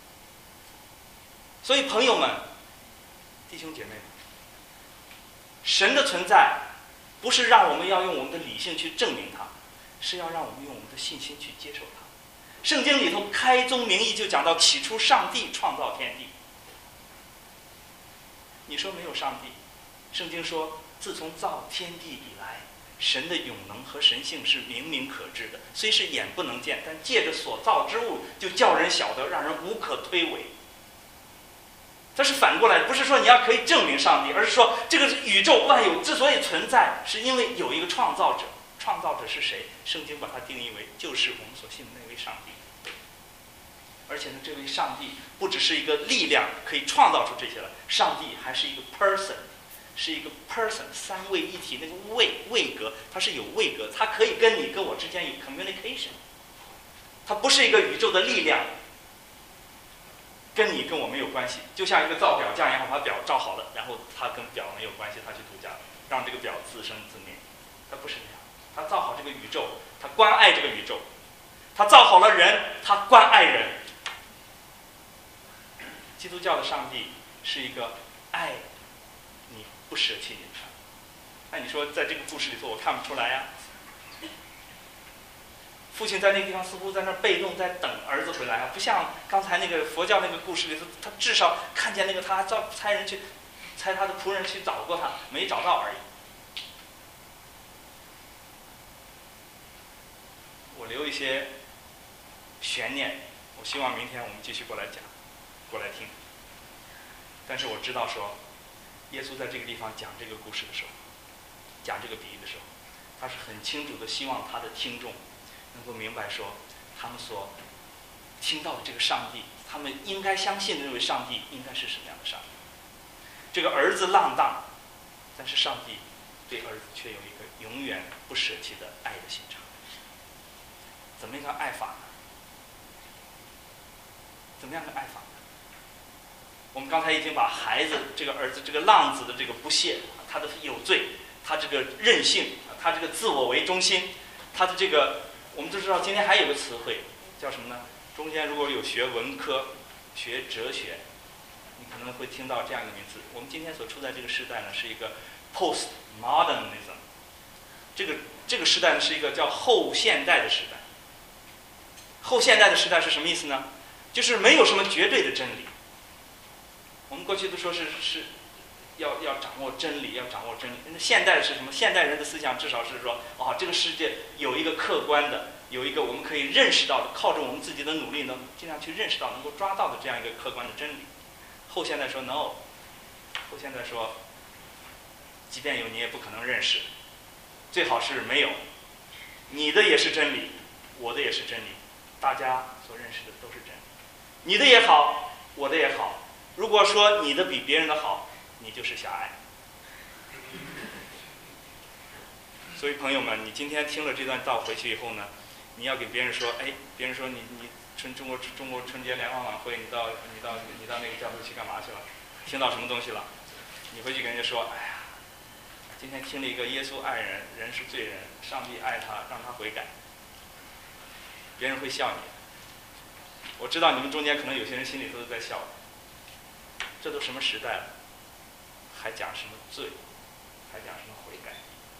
所以朋友们，弟兄姐妹们，神的存在不是让我们要用我们的理性去证明它，是要让我们用我们的信心去接受它。圣经里头开宗明义就讲到，起初上帝创造天地。你说没有上帝？圣经说，自从造天地以来，神的永能和神性是明明可知的，虽是眼不能见，但借着所造之物，就叫人晓得，让人无可推诿。它是反过来，不是说你要可以证明上帝，而是说这个宇宙万有之所以存在，是因为有一个创造者创造者是谁？圣经把它定义为就是我们所信的那位上帝。而且呢，这位上帝不只是一个力量可以创造出这些来，上帝还是一个 person， 是一个 person， 三位一体，那个位格，它是有位格，它可以跟你跟我之间有 communication， 它不是一个宇宙的力量，跟你跟我没有关系，就像一个造表匠一样，把表造好了，然后他跟表没有关系，他去度假了，让这个表自生自灭，他不是那样，他造好这个宇宙，他关爱这个宇宙，他造好了人，他关爱人。基督教的上帝是一个爱你不舍弃你的上帝。那你说在这个故事里头，我看不出来呀。父亲在那个地方似乎在那被动，在等儿子回来啊，不像刚才那个佛教那个故事里头，他至少看见那个他差人去，差他的仆人去找过他，没找到而已。我留一些悬念，我希望明天我们继续过来讲。过来听，但是我知道说，耶稣在这个地方讲这个故事的时候，讲这个比喻的时候，他是很清楚的希望他的听众能够明白说，他们所听到的这个上帝，他们应该相信的这位上帝应该是什么样的上帝。这个儿子浪荡，但是上帝对儿子却有一个永远不舍弃的爱的心肠。怎么样个爱法呢？怎么样的爱法呢？我们刚才已经把孩子这个儿子这个浪子的这个不屑，他的有罪，他这个任性，他这个自我为中心，他的这个我们都知道今天还有个词汇叫什么呢？中间如果有学文科学哲学，你可能会听到这样一个名词。我们今天所处在这个时代呢，是一个 postmodernism， 这个时代呢是一个叫后现代的时代。后现代的时代是什么意思呢？就是没有什么绝对的真理。我们过去都说是要掌握真理，要掌握真理。那现代是什么？现代人的思想至少是说，这个世界有一个客观的，有一个我们可以认识到的，靠着我们自己的努力能尽量去认识到、能够抓到的这样一个客观的真理。后现代说 no， 后现代说，即便有你也不可能认识，最好是没有。你的也是真理，我的也是真理，大家所认识的都是真理。你的也好，我的也好。如果说你的比别人的好，你就是狭隘。所以朋友们，你今天听了这段道回去以后呢，你要给别人说，别人说你中国春节联欢晚会，你到那个教会去干嘛去了？听到什么东西了？你回去跟人家说，今天听了一个耶稣爱人，人是罪人，上帝爱他，让他悔改。别人会笑你。我知道你们中间可能有些人心里都是在笑。这都什么时代了，还讲什么罪，还讲什么悔改？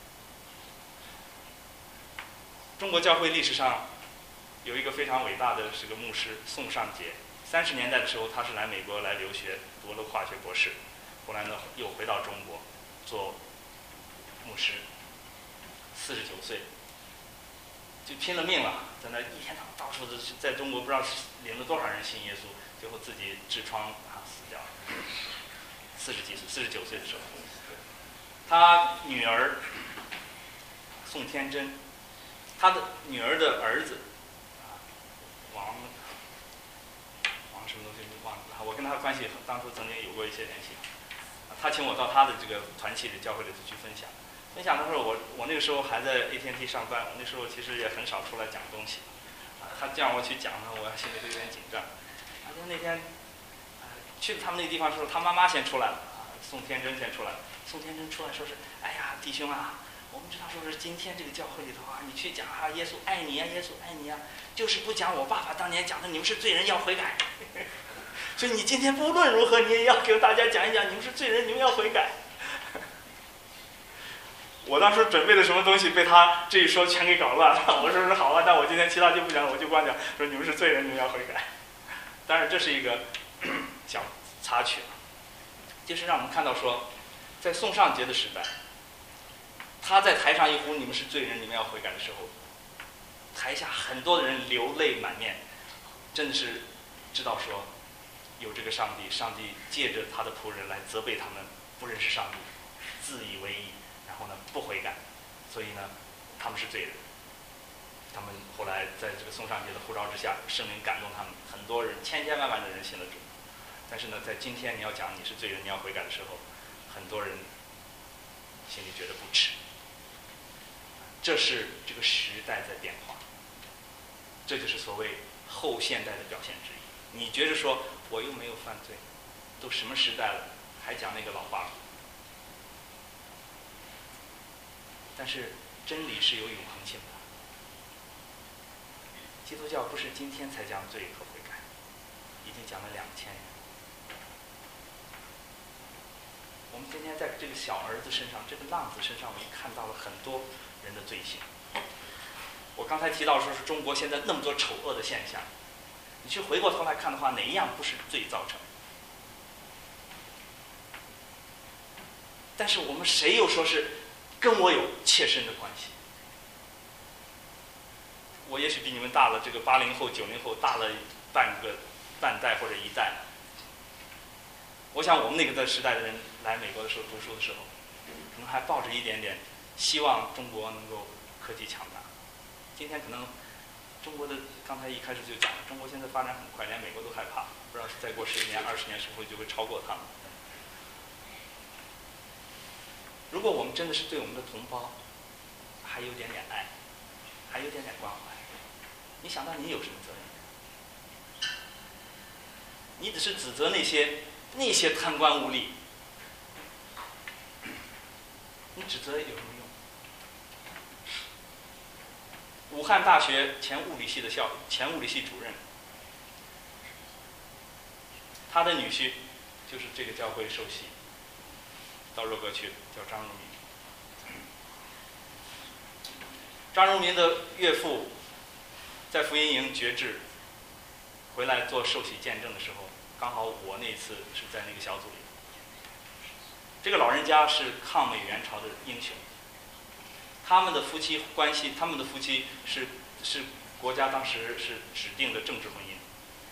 中国教会历史上有一个非常伟大的这个牧师宋尚节，30年代的时候他是来美国来留学，读了化学博士，后来呢又回到中国做牧师，49岁就拼了命了，在那一天到处的在中国不知道领了多少人信耶稣，最后自己痔疮死掉了。40几岁，49岁的时候，他女儿宋天真，他的女儿的儿子王什么东西忘了，我跟他关系当初曾经有过一些联系，他请我到他的这个团契里教会里头去分享。分享的时候，我那个时候还在 AT&T 上班，我那时候其实也很少出来讲东西。他叫我去讲呢，我心里都有点紧张。就那天去他们那个地方的时候，他妈妈先出来了，宋天真先出来了。宋天真出来说是，弟兄啊，我们知道说是今天这个教会里头你去讲耶稣爱你啊，耶稣爱你啊，就是不讲我爸爸当年讲的，你们是罪人要悔改。所以你今天无论如何，你也要给大家讲一讲，你们是罪人，你们要悔改。我当时准备的什么东西被他这一说全给搞乱了。我说是好啊，但我今天其他就不讲了，我就光讲说你们是罪人，你们要悔改。当然这是一个小插曲，就是让我们看到说，在宋尚节的时代，他在台上一呼你们是罪人，你们要悔改的时候，台下很多的人流泪满面，真的是知道说有这个上帝，上帝借着他的仆人来责备他们不认识上帝，自以为义，然后呢不悔改，所以呢他们是罪人。他们后来在这个宋尚节的呼召之下，圣灵感动他们，很多人千千万万的人信了主。但是呢，在今天你要讲你是罪人，你要悔改的时候，很多人心里觉得不耻。这是这个时代在变化，这就是所谓后现代的表现之一。你觉着说我又没有犯罪，都什么时代了，还讲那个老话？但是真理是有永恒性的。基督教不是今天才讲罪和悔改，已经讲了2000年。我们今天在这个小儿子身上，这个浪子身上，我们看到了很多人的罪行。我刚才提到说是中国现在那么多丑恶的现象，你去回过头来看的话，哪一样不是罪造成？但是我们谁又说是跟我有切身的关系？我也许比你们大了，这个80后、90后大了半代或者一代。我想我们那个时代的人来美国的时候读书的时候，可能还抱着一点点希望中国能够科技强大。今天可能中国的刚才一开始就讲了，中国现在发展很快，连美国都害怕，不知道是再过10年、20年是否就会超过他们。如果我们真的是对我们的同胞还有点点爱，还有点点关怀，你想到你有什么责任？你只是指责那些贪官污吏，你指责有什么用？武汉大学前物理系主任，他的女婿就是这个教会受洗到若戈去，叫张荣民。张荣民的岳父在福音营决志，回来做受洗见证的时候，刚好我那次是在那个小组里。这个老人家是抗美援朝的英雄，他们的夫妻关系，他们的夫妻是国家当时是指定的政治婚姻。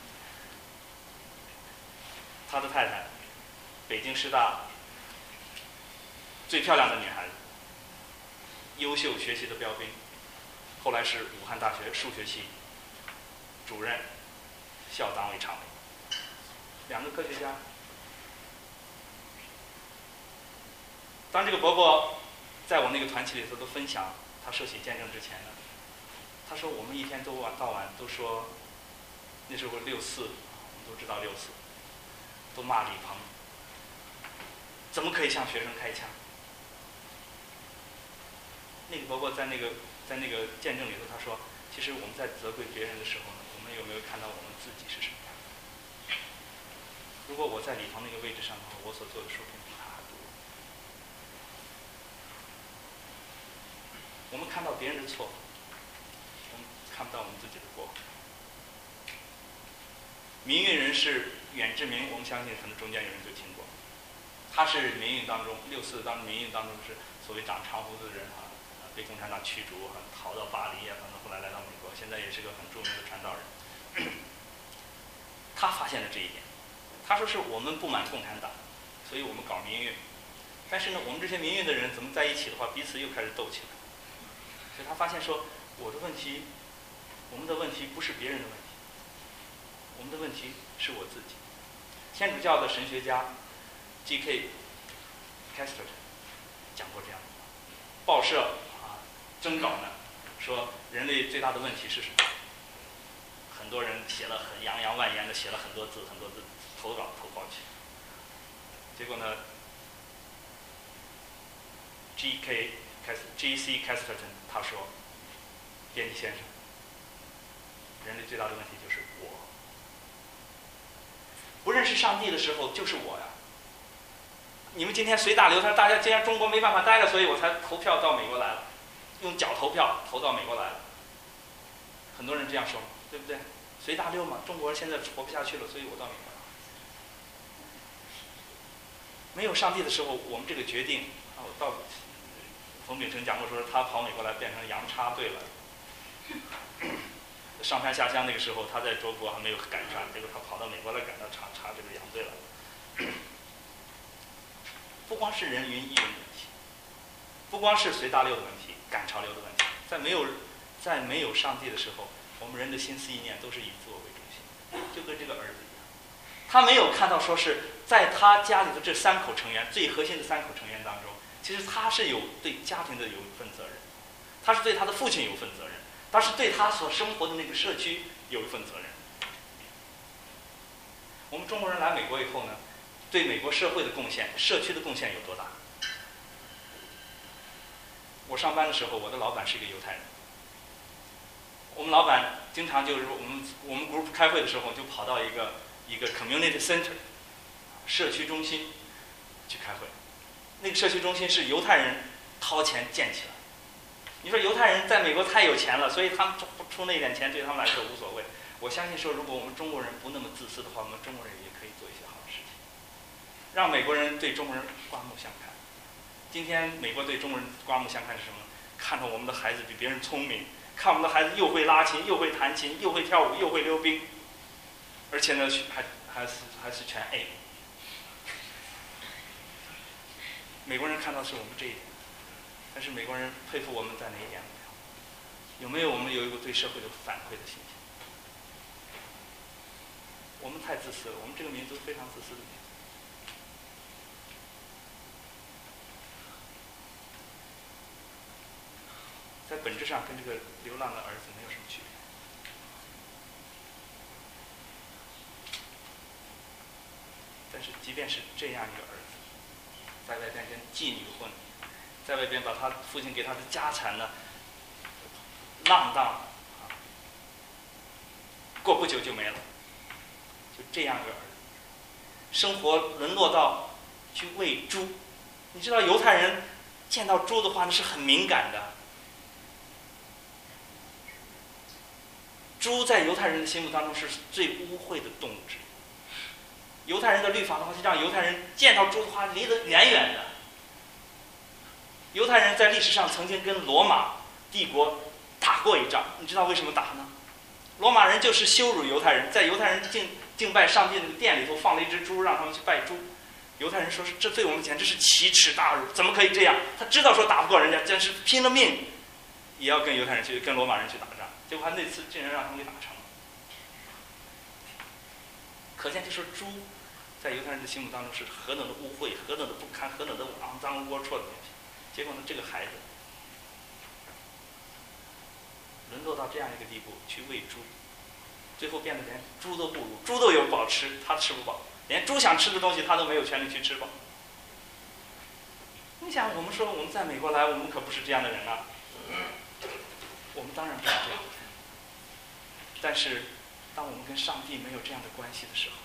他的太太，北京师大最漂亮的女孩子，优秀学习的标兵，后来是武汉大学数学系主任、校党委常委，两个科学家。当这个伯伯在我那个团体里头都分享他受洗见证之前呢，他说我们一天到晚都说，那时候6·4，我们都知道6·4，都骂李鹏，怎么可以向学生开枪？那个伯伯在那个见证里头他说，其实我们在责备别人的时候呢，我们有没有看到我们自己是什么样？如果我在李鹏那个位置上的话，我所做的说不定比他还多。我们看到别人的错，我们看不到我们自己的过。民运人士阮志明，我们相信可能中间有人就听过，他是民运当中6·4当民运当中是所谓长长胡子的人啊，被共产党驱逐，逃到巴黎啊，反正后来来到美国，现在也是个很著名的传道人。他发现了这一点，他说是我们不满共产党，所以我们搞民运。但是呢，我们这些民运的人怎么在一起的话，彼此又开始斗起来。所以他发现说，我们的问题不是别人的问题，我们的问题是我自己。天主教的神学家 G.K. Chesterton 讲过这样的话，报社征稿呢，说人类最大的问题是什么？很多人写了很洋洋万言的写了很多字，投稿投报去。结果呢 G.C. Chesterton 他说，编辑先生，人类最大的问题就是我。不认识上帝的时候就是我呀。你们今天随大流，大家既然中国没办法待了，所以我才投票到美国来了，用脚投票投到美国来了。很多人这样说，对不对？随大流嘛，中国人现在活不下去了，所以我到美国来。没有上帝的时候，我们这个决定我到冯秉成讲过说，他跑美国来变成洋插队了。上山下乡那个时候，他在中国还没有赶上，结果他跑到美国来赶到插这个洋队了。不光是人云亦云的问题，不光是随大流的问题、赶潮流的问题， 在没有上帝的时候，我们人的心思意念都是以自我为中心，就跟这个儿子一样，他没有看到说是在他家里的这3口成员最核心的3口成员当中，其实他是有对家庭的有一份责任，他是对他的父亲有一份责任，他是对他所生活的那个社区有一份责任。我们中国人来美国以后呢，对美国社会的贡献、社区的贡献有多大？我上班的时候，我的老板是一个犹太人。我们老板经常就是我们 group 开会的时候，就跑到一个 community center 社区中心去开会。那个社区中心是犹太人掏钱建起来。你说犹太人在美国太有钱了，所以他们出那点钱对他们来说无所谓。我相信说，如果我们中国人不那么自私的话，我们中国人也可以做一些好事情，让美国人对中国人刮目相看。今天美国对中国人刮目相看是什么？看到我们的孩子比别人聪明，看我们的孩子又会拉琴，又会弹琴，又会跳舞，又会溜冰，而且呢还是全 A。美国人看到的是我们这一点，但是美国人佩服我们在哪一点没有？有没有我们有一个对社会的反馈的心情？我们太自私了，我们这个民族非常自私的民族。在本质上跟这个流浪的儿子没有什么区别。但是即便是这样一个儿子，在外边跟妓女混，在外边把他父亲给他的家产呢浪荡，过不久就没了。就这样一个儿子，生活沦落到去喂猪。你知道犹太人见到猪的话，那是很敏感的。猪在犹太人的心目当中是最污秽的动物之一。犹太人的律法的话，就让犹太人见到猪的话离得远远的。犹太人在历史上曾经跟罗马帝国打过一仗，你知道为什么打呢？罗马人就是羞辱犹太人，在犹太人敬拜上帝那个殿里头放了一只猪，让他们去拜猪。犹太人说是这对我们简直是奇耻大辱，怎么可以这样？他知道说打不过人家，真是拼了命也要跟罗马人去打仗。结果他那次竟然让他们给打成了。可见就是猪在犹太人的心目当中是何等的污秽，何等的不堪，何等的肮脏龌龊的东西。结果呢，这个孩子沦落到这样一个地步，去喂猪，最后变得连猪都不如，猪都有饱吃，他吃不饱，连猪想吃的东西他都没有权利去吃饱。你想，我们说我们在美国来，我们可不是这样的人啊，我们当然不是这样的。但是，当我们跟上帝没有这样的关系的时候，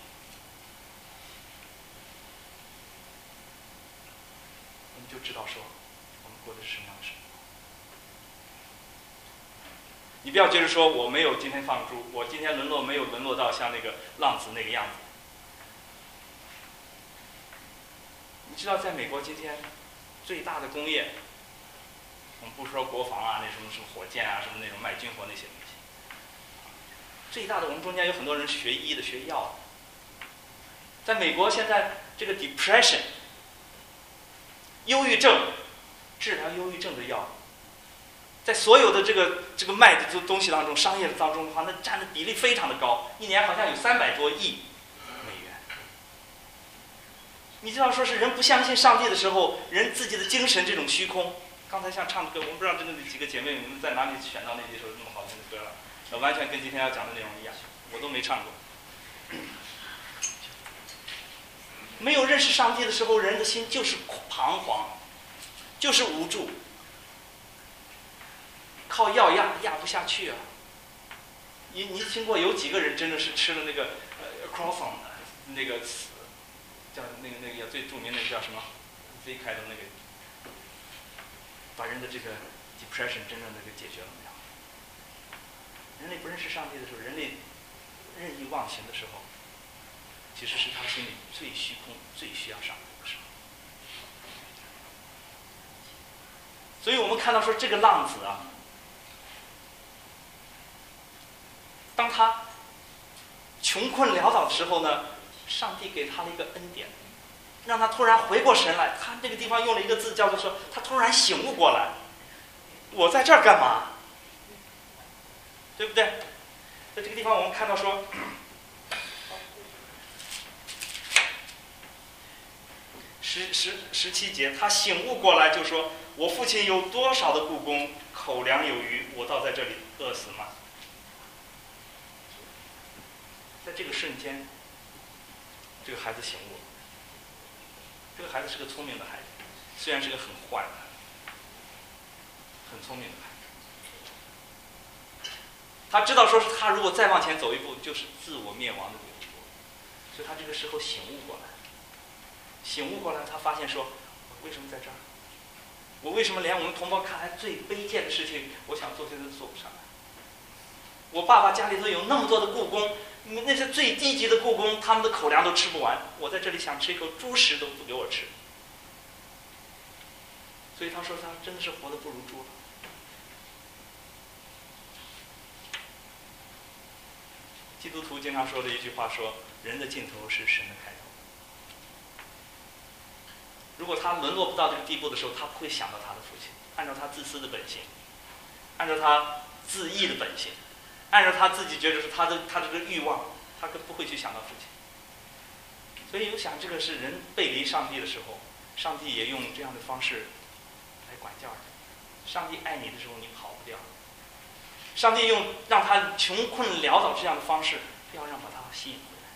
我们就知道说，我们过的是什么样的生活。你不要觉得说我没有今天放猪，我今天没有沦落到像那个浪子那个样子。你知道，在美国今天最大的工业，我们不说国防啊，那什么火箭啊，什么那种卖军火那些东西。最大的，我们中间有很多人学医的、学药的。在美国现在这个 depression 忧郁症，治疗忧郁症的药，在所有的这个卖的东西当中，商业当中的话，那占的比例非常的高，一年好像有300多亿美元。你知道，说是人不相信上帝的时候，人自己的精神这种虚空。刚才像唱的歌，我们不知道真的几个姐妹，你们在哪里选到那几首这么好听的歌了？完全跟今天要讲的内容一样，我都没唱过。没有认识上帝的时候，人的心就是彷徨，就是无助，靠药压不下去啊。你听过有几个人真的是吃了那个croissant 那个叫那个最著名的叫什么 Z 开头那个，把人的这个 depression 真正的给解决了没有？人类不认识上帝的时候，人类任意妄行的时候，其实是他心里最虚空、最需要上帝的时候。所以我们看到说这个浪子啊，当他穷困潦倒的时候呢，上帝给他了一个恩典，让他突然回过神来。他这个地方用了一个字叫做说，他突然醒悟过来，我在这儿干嘛？ 对不对？在这个地方我们看到说，17节，他醒悟过来就说：“我父亲有多少的雇工，口粮有余，我倒在这里饿死吗？”在这个瞬间，这个孩子醒悟了。这个孩子是个聪明的孩子，虽然是个很坏的孩子，很聪明的孩子。他知道说是他如果再往前走一步，就是自我灭亡的这个地步，所以他这个时候醒悟过来。醒悟过来，他发现说：我为什么在这儿？我为什么连我们同胞看来最卑贱的事情，我想做现在做不上来？我爸爸家里头有那么多的雇工，那些最低级的雇工，他们的口粮都吃不完，我在这里想吃一口猪食都不给我吃。所以他说他真的是活得不如猪了。基督徒经常说的一句话说：人的尽头是神的开头。如果他沦落不到这个地步的时候，他不会想到他的父亲，按照他自私的本性，按照他自义的本性，按照他自己觉得是他这个欲望，他更不会去想到父亲。所以我想，这个是人背离上帝的时候，上帝也用这样的方式来管教人。上帝爱你的时候，你跑不掉。上帝用让他穷困潦倒这样的方式，要让把他吸引回来。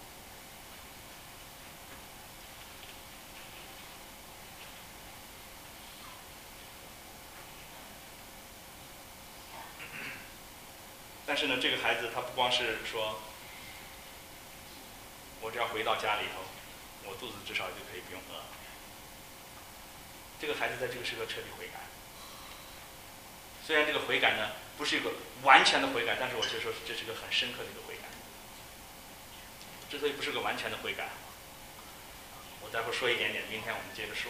但是呢，这个孩子他不光是说，我只要回到家里头，我肚子至少就可以不用饿了。这个孩子在这个时刻彻底悔改。虽然这个悔改呢不是一个完全的悔改，但是我就说这是个很深刻的一个悔改。之所以不是个完全的悔改，我待会儿说一点点，明天我们接着说。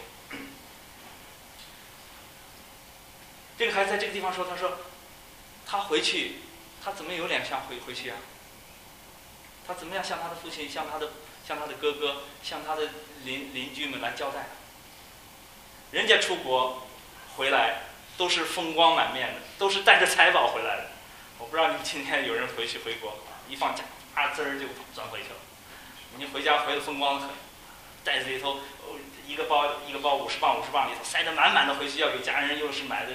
这个孩子在这个地方说，他说他回去，他怎么有脸向回去啊？他怎么样向他的父亲、向他的哥哥、向他的邻居们来交代？人家出国回来都是风光满面的，都是带着财宝回来的。我不知道你们今天有人回国，一放假滋儿就钻回去了。你回家回的风光很，袋子里头一个包50磅里头塞得满满的，回去要给家人，又是买的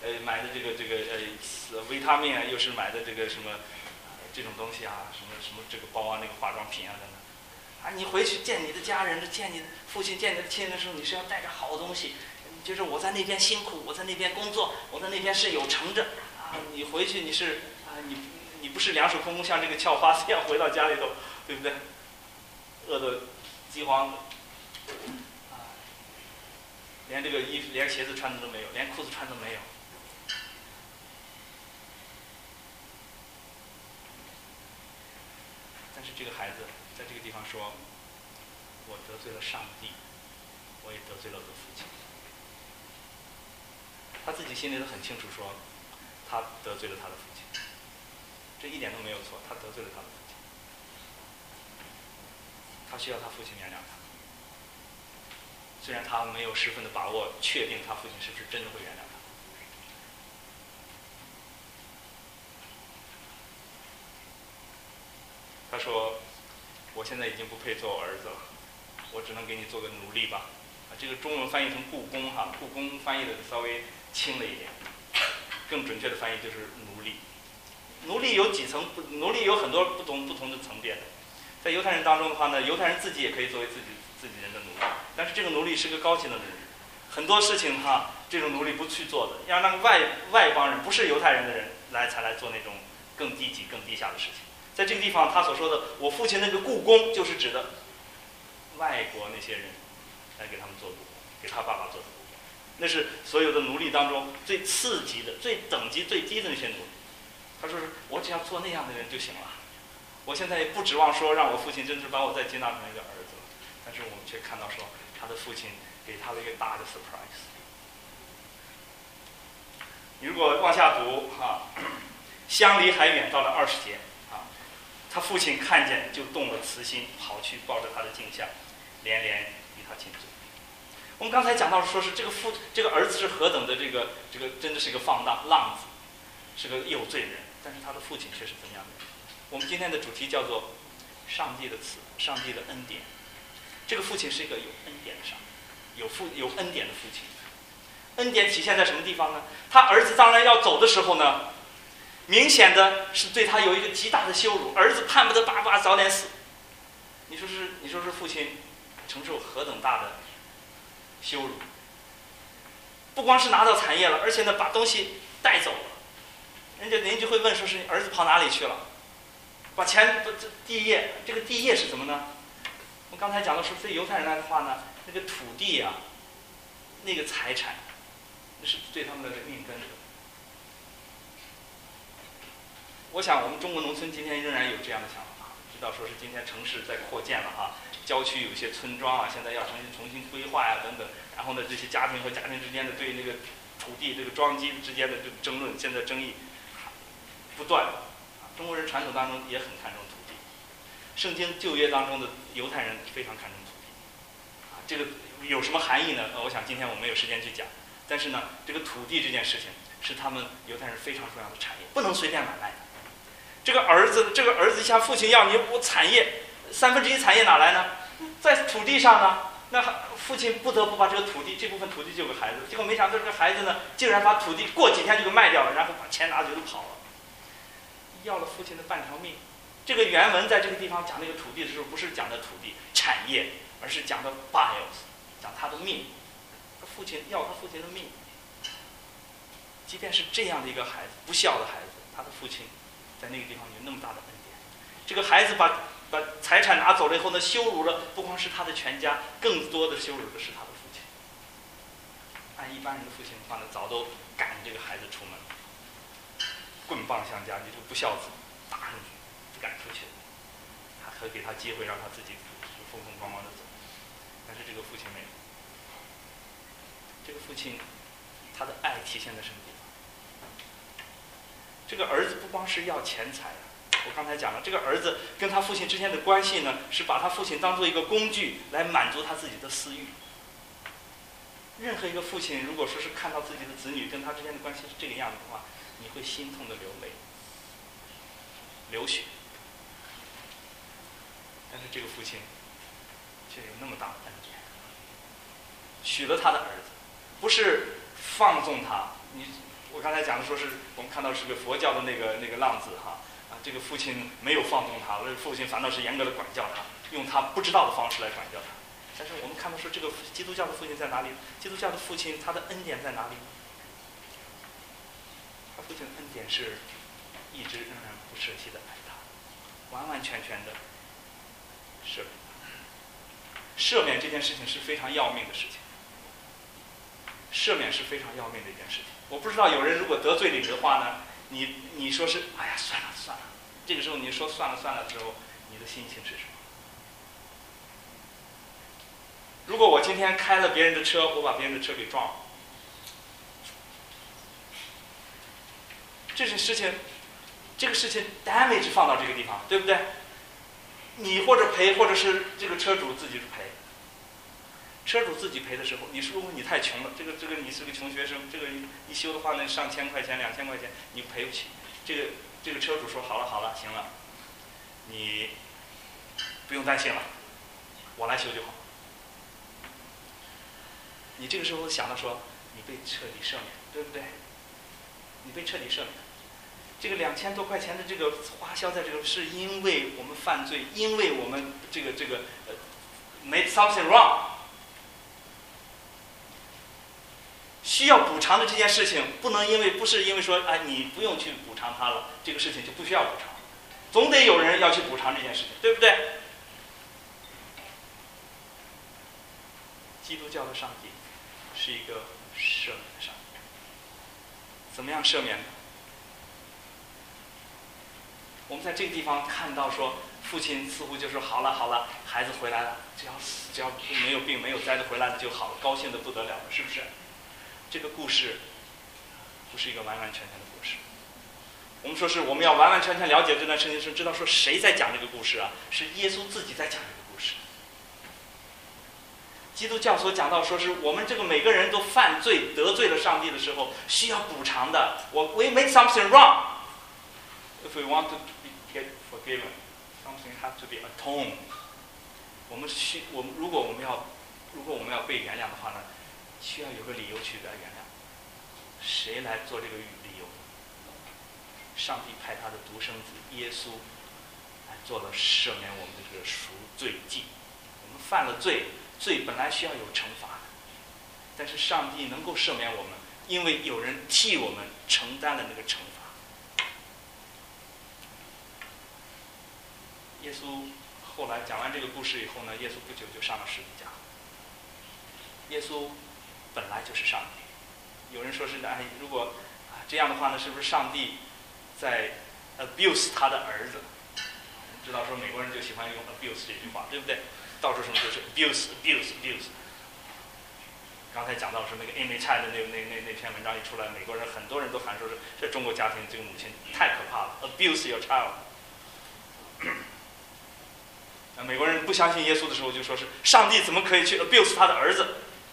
维他命啊，又是买的这个什么这种东西啊，什么这个包啊，那个化妆品啊等等。啊，你回去见你的家人，见你的父亲，见你的亲人的时候，你是要带着好东西。就是我在那边辛苦，我在那边工作，我在那边是有成着啊。你回去你是啊，你不是两手空空，像这个俏花子一样回到家里头，对不对？饿得饥荒的，啊，连这个衣服、连鞋子穿的都没有，连裤子穿都没有。但是这个孩子在这个地方说：“我得罪了上帝，我也得罪了我的父亲。”他自己心里头很清楚说，他得罪了他的父亲，这一点都没有错，他得罪了他的父亲，他需要他父亲原谅他。虽然他没有十分的把握，确定他父亲是不是真的会原谅他。他说：“我现在已经不配做我儿子了，我只能给你做个奴隶吧。”这个中文翻译成雇工哈，雇工翻译的稍微轻了一点，更准确的翻译就是奴隶。奴隶有几层？奴隶有很多不同的层别的。在犹太人当中的话呢，犹太人自己也可以作为自己人的奴隶，但是这个奴隶是个高级的奴隶，很多事情哈，这种奴隶不去做的，要让外邦人，不是犹太人的人才来做那种更低级、更低下的事情。在这个地方，他所说的我父亲那个雇工，就是指的外国那些人来给他们做雇工，给他爸爸做的雇工，那是所有的奴隶当中最次级的、最等级最低的那些奴隶。他说是我只要做那样的人就行了，我现在也不指望说让我父亲真是把我再接纳成一个儿子了，但是我们却看到说他的父亲给他了一个大的 surprise。你如果往下读哈，相离还远，到了20节啊，他父亲看见就动了慈心，跑去抱着他的镜像，连连与他亲嘴。我们刚才讲到说是这个儿子是何等的这个真的是一个放荡浪子，是个有罪人。 但是他的父亲却是怎么样的？我们今天的主题叫做上帝的慈，上帝的恩典。这个父亲是一个有恩典的上帝，有恩典的父亲。恩典体现在什么地方呢？他儿子当然要走的时候呢，明显的是对他有一个极大的羞辱，儿子盼不得爸爸早点死。你说是父亲承受何等大的羞辱？不光是拿到产业了，而且呢把东西带走了。人家邻居会问说是儿子跑哪里去了？把钱地业，这个地业是什么呢？我刚才讲的说，对犹太人来的话呢，那个土地啊，那个财产，那是对他们的命根的。我想我们中国农村今天仍然有这样的想法，知道说是今天城市在扩建了哈，郊区有一些村庄啊，现在要重新规划呀等等。然后呢，这些家庭和家庭之间的对那个土地、这个庄基之间的这个争论，现在争议不断。中国人传统当中也很看重土地，圣经旧约当中的犹太人非常看重土地。这个有什么含义呢？我想今天我没有时间去讲。但是呢，这个土地这件事情是他们犹太人非常重要的产业，不能随便买卖的。这个儿子向父亲要你我产业1/3产业哪来呢？在土地上呢。那父亲不得不把这个土地这部分土地就给孩子，结果没想到这个孩子呢，竟然把土地过几天就给卖掉了，然后把钱拿走就跑了，要了父亲的半条命。这个原文在这个地方讲那个土地的时候，不是讲的土地产业，而是讲的 bios， 讲他的命。父亲要他父亲的命。即便是这样的一个孩子，不孝的孩子，他的父亲在那个地方有那么大的恩典。这个孩子把财产拿走了以后呢，羞辱了不光是他的全家，更多的羞辱的是他的父亲。按一般人的父亲的话呢，早都赶这个孩子出门，棍棒相加，你这个不孝子，打上去，赶出去，还给他机会让他自己风风光光的走。但是这个父亲没有，这个父亲他的爱体现在什么地方？这个儿子不光是要钱财啊。我刚才讲了，这个儿子跟他父亲之间的关系呢，是把他父亲当做一个工具来满足他自己的私欲。任何一个父亲，如果说是看到自己的子女跟他之间的关系是这个样子的话，你会心痛的流泪、流血。但是这个父亲却有那么大的恩典，许了他的儿子，不是放纵他。我刚才讲的说是我们看到是个佛教的那个浪子哈。这个父亲没有放纵他，而父亲反倒是严格的管教他，用他不知道的方式来管教他。但是我们看到说，这个基督教的父亲在哪里？基督教的父亲他的恩典在哪里？他父亲的恩典是一直仍然不舍弃的爱他，完完全全的赦免他。赦免这件事情是非常要命的事情，赦免是非常要命的一件事情。我不知道有人如果得罪你的话呢，你说是哎呀算了，这个时候你说算了的时候，你的心情是什么？如果我今天开了别人的车，我把别人的车给撞了，这个事情 damage 放到这个地方，对不对？你或者赔，或者是这个车主自己赔。车主自己赔的时候，如果你太穷了，这个你是个穷学生，这个一修的话呢，上1000块钱、2000块钱，你赔不起。这个车主说好了，行了，你不用担心了，我来修就好。你这个时候想到说，你被彻底赦免，对不对？你被彻底赦免。这个2000多块钱的这个花销在这个，是因为我们犯罪，因为我们这个made something wrong。需要补偿的这件事情，不是因为说你不用去补偿他了，这个事情就不需要补偿，总得有人要去补偿这件事情，对不对？基督教的上帝是一个赦免的上帝，怎么样赦免呢？我们在这个地方看到说，父亲似乎就说好了，孩子回来了，只要没有病没有灾的回来了就好了，高兴的不得了了，是不是？这个故事不是一个完完全全的故事。我们说是我们要完完全全了解这段圣经，是知道说谁在讲这个故事啊？是耶稣自己在讲这个故事。基督教所讲到说是我们这个每个人都犯罪得罪了上帝的时候，需要补偿的。we made something wrong， If we want to get forgiven, something has to be atoned. 如果我们要被原谅的话呢，需要有个理由去来原谅。谁来做这个理由？上帝派他的独生子耶稣来做了赦免我们的这个赎罪祭。我们犯了罪，罪本来需要有惩罚的，但是上帝能够赦免我们，因为有人替我们承担了那个惩罚。耶稣后来讲完这个故事以后呢，耶稣不久就上了十字架。耶稣本来就是上帝。有人说是如果这样的话呢，是不是上帝在 abuse 他的儿子？知道说美国人就喜欢用 abuse 这句话，对不对？到处什么都是 abuse。刚才讲到说那个 Amy Chan 的那篇文章一出来，美国人很多人都喊说是这中国家庭这个母亲太可怕了 ，abuse your child。美国人不相信耶稣的时候，就说是上帝怎么可以去 abuse 他的儿子？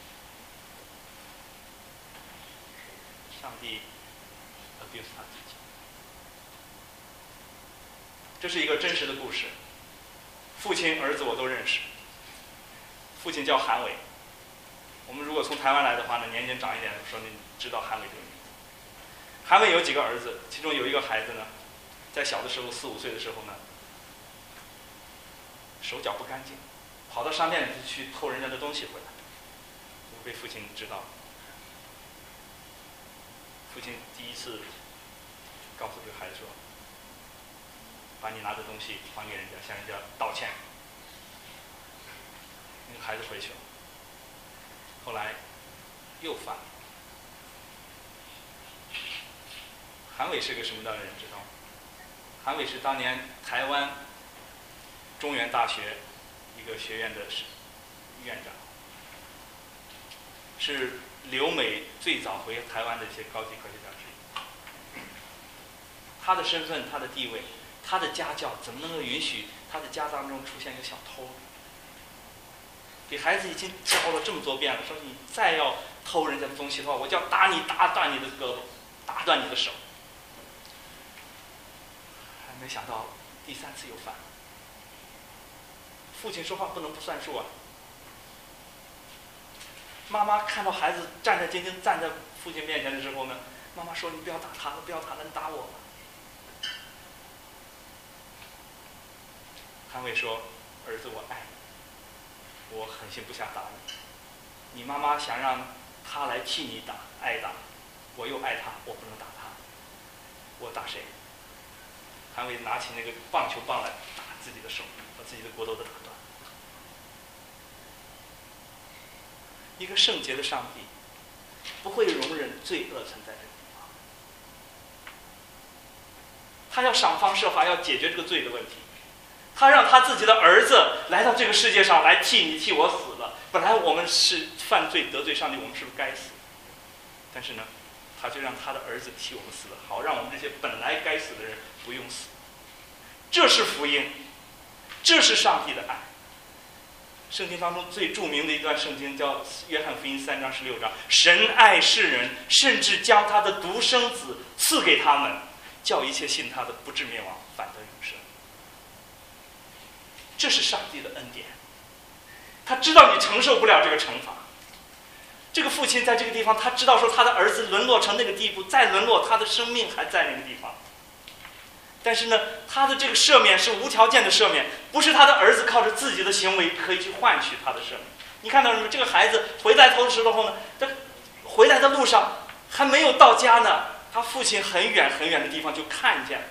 上帝 abuse 他自己。这是一个真实的故事。父亲、儿子我都认识。父亲叫韩伟。我们如果从台湾来的话呢，年纪长一点，说你知道韩伟这个名字。韩伟有几个儿子，其中有一个孩子呢，在小的时候4、5岁的时候呢，手脚不干净，跑到商店里去偷人家的东西回来，就被父亲知道了。父亲第一次告诉这个孩子说：“把你拿的东西还给人家，向人家道歉。”那个孩子回去了。后来又犯了。韩伟是个什么样的人，知道吗？韩伟是当年台湾中原大学一个学院的院长，是留美最早回台湾的一些高级科学家之一。他的身份、他的地位、他的家教，怎么能够允许他的家当中出现一个小偷？给孩子已经教了这么多遍了，说你再要偷人家的东西的话，我就要打你，打断你的胳膊，打断你的手。还没想到第3次又犯了。父亲说话不能不算数啊。妈妈看到孩子战战兢兢站在父亲面前的时候呢，妈妈说：“你不要打他了，不要打了，你打我吧。”韩伟说：“儿子，我爱你，我狠心不下打你。你妈妈想让他来替你打，挨打，我又爱他，我不能打他，我打谁？”韩伟拿起那个棒球棒来打自己的手，把自己的骨头都打断。一个圣洁的上帝不会容忍罪恶存在这个地方，他要想方设法要解决这个罪的问题。他让他自己的儿子来到这个世界上来替你替我死了。本来我们是犯罪得罪上帝，我们是不是该死？但是呢，他就让他的儿子替我们死了，好让我们这些本来该死的人不用死。这是福音，这是上帝的爱。圣经当中最著名的一段圣经叫约翰福音3章16章，神爱世人，甚至将他的独生子赐给他们，叫一切信他的不至灭亡，反得永生。这是上帝的恩典，他知道你承受不了这个惩罚。这个父亲在这个地方，他知道说他的儿子沦落成那个地步，再沦落，他的生命还在那个地方。但是呢，他的这个赦免是无条件的赦免，不是他的儿子靠着自己的行为可以去换取他的赦免。你看到什么？这个孩子回来头的时候呢，他回来的路上还没有到家呢，他父亲很远很远的地方就看见了，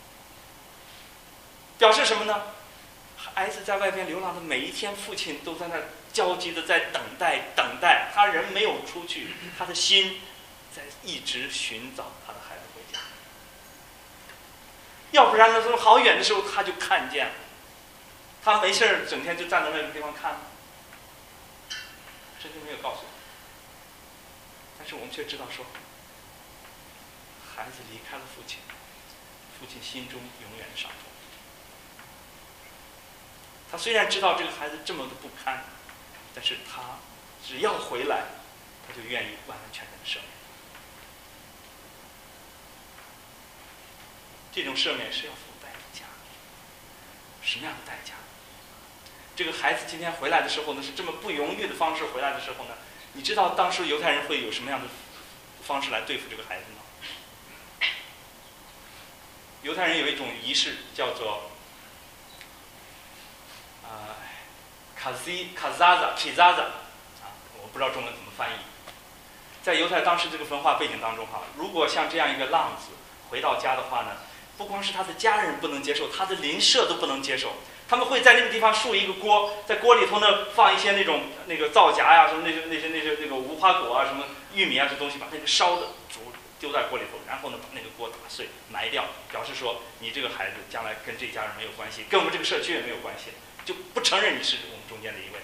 表示什么呢？孩子在外边流浪的每一天，父亲都在那焦急的在等待，他人没有出去，他的心在一直寻找他的孩子回家。要不然呢，从好远的时候他就看见了，他没事整天就站在那个地方看。圣经没有告诉我，但是我们却知道说，孩子离开了父亲，父亲心中永远伤痛。他虽然知道这个孩子这么的不堪，但是他只要回来，他就愿意完完全全的赦免。 这种赦免是要付代价。什么样的代价？这个孩子今天回来的时候呢，是这么不犹豫的方式回来的时候呢，你知道当时犹太人会有什么样的方式来对付这个孩子吗？犹太人有一种仪式叫做kizaza 我不知道中文怎么翻译。在犹太当时这个文化背景当中如果像这样一个浪子回到家的话呢，不光是他的家人不能接受，他的邻舍都不能接受。他们会在那个地方竖一个锅，在锅里头呢放一些那个皂荚呀，什么那个无花果啊，什么玉米啊这东西，把那个烧的煮丢在锅里头，然后呢把那个锅打碎埋掉，表示说你这个孩子将来跟这家人没有关系，跟我们这个社区也没有关系，就不承认你是我们中间的一位。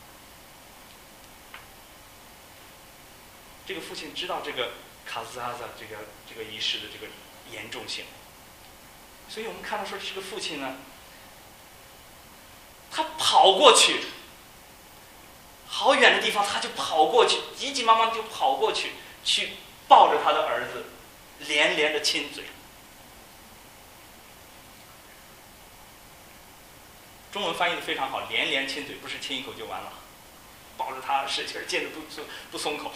这个父亲知道这个卡兹阿萨这个仪式的这个严重性，所以我们看到说这个父亲呢，他跑过去，好远的地方他就跑过去，急急忙忙就跑过去，去抱着他的儿子，连连的亲嘴。中文翻译的非常好，连连亲嘴，不是亲一口就完了，抱着他使劲亲的不松口。